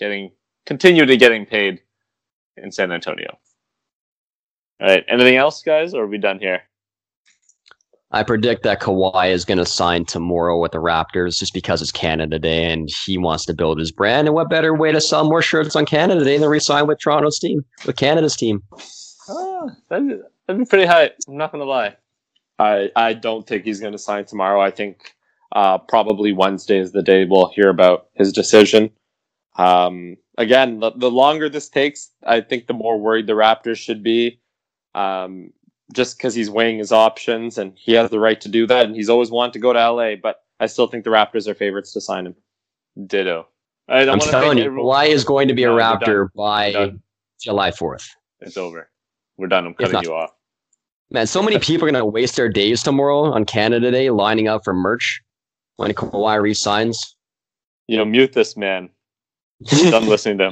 getting paid in San Antonio. All right. Anything else, guys, or are we done here? I predict that Kawhi is going to sign tomorrow with the Raptors just because it's Canada Day and he wants to build his brand. And what better way to sell more shirts on Canada Day than re-sign with Toronto's team, with Canada's team? Oh, that'd be pretty high. I'm not going to lie. I don't think he's going to sign tomorrow. I think probably Wednesday is the day we'll hear about his decision. Again, the longer this takes, I think the more worried the Raptors should be. Just because he's weighing his options and he has the right to do that, and he's always wanted to go to LA, but I still think the Raptors are favorites to sign him. Ditto. All right, I'm telling you, Kawhi is going to be a Raptor by July 4th. It's over. We're done. I'm cutting you off. Man, so many people are going to waste their days tomorrow on Canada Day lining up for merch when Kawhi re-signs. Mute this man. Done listening to him.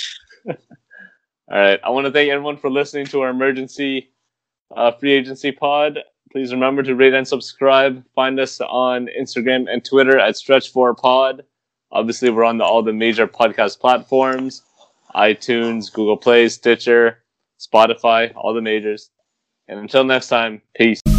All right. I want to thank everyone for listening to our emergency free agency pod. Please remember to rate and subscribe. Find us on Instagram and Twitter at Stretch4Pod. Obviously, we're on all the major podcast platforms: iTunes, Google Play, Stitcher, Spotify, all the majors. And until next time, peace.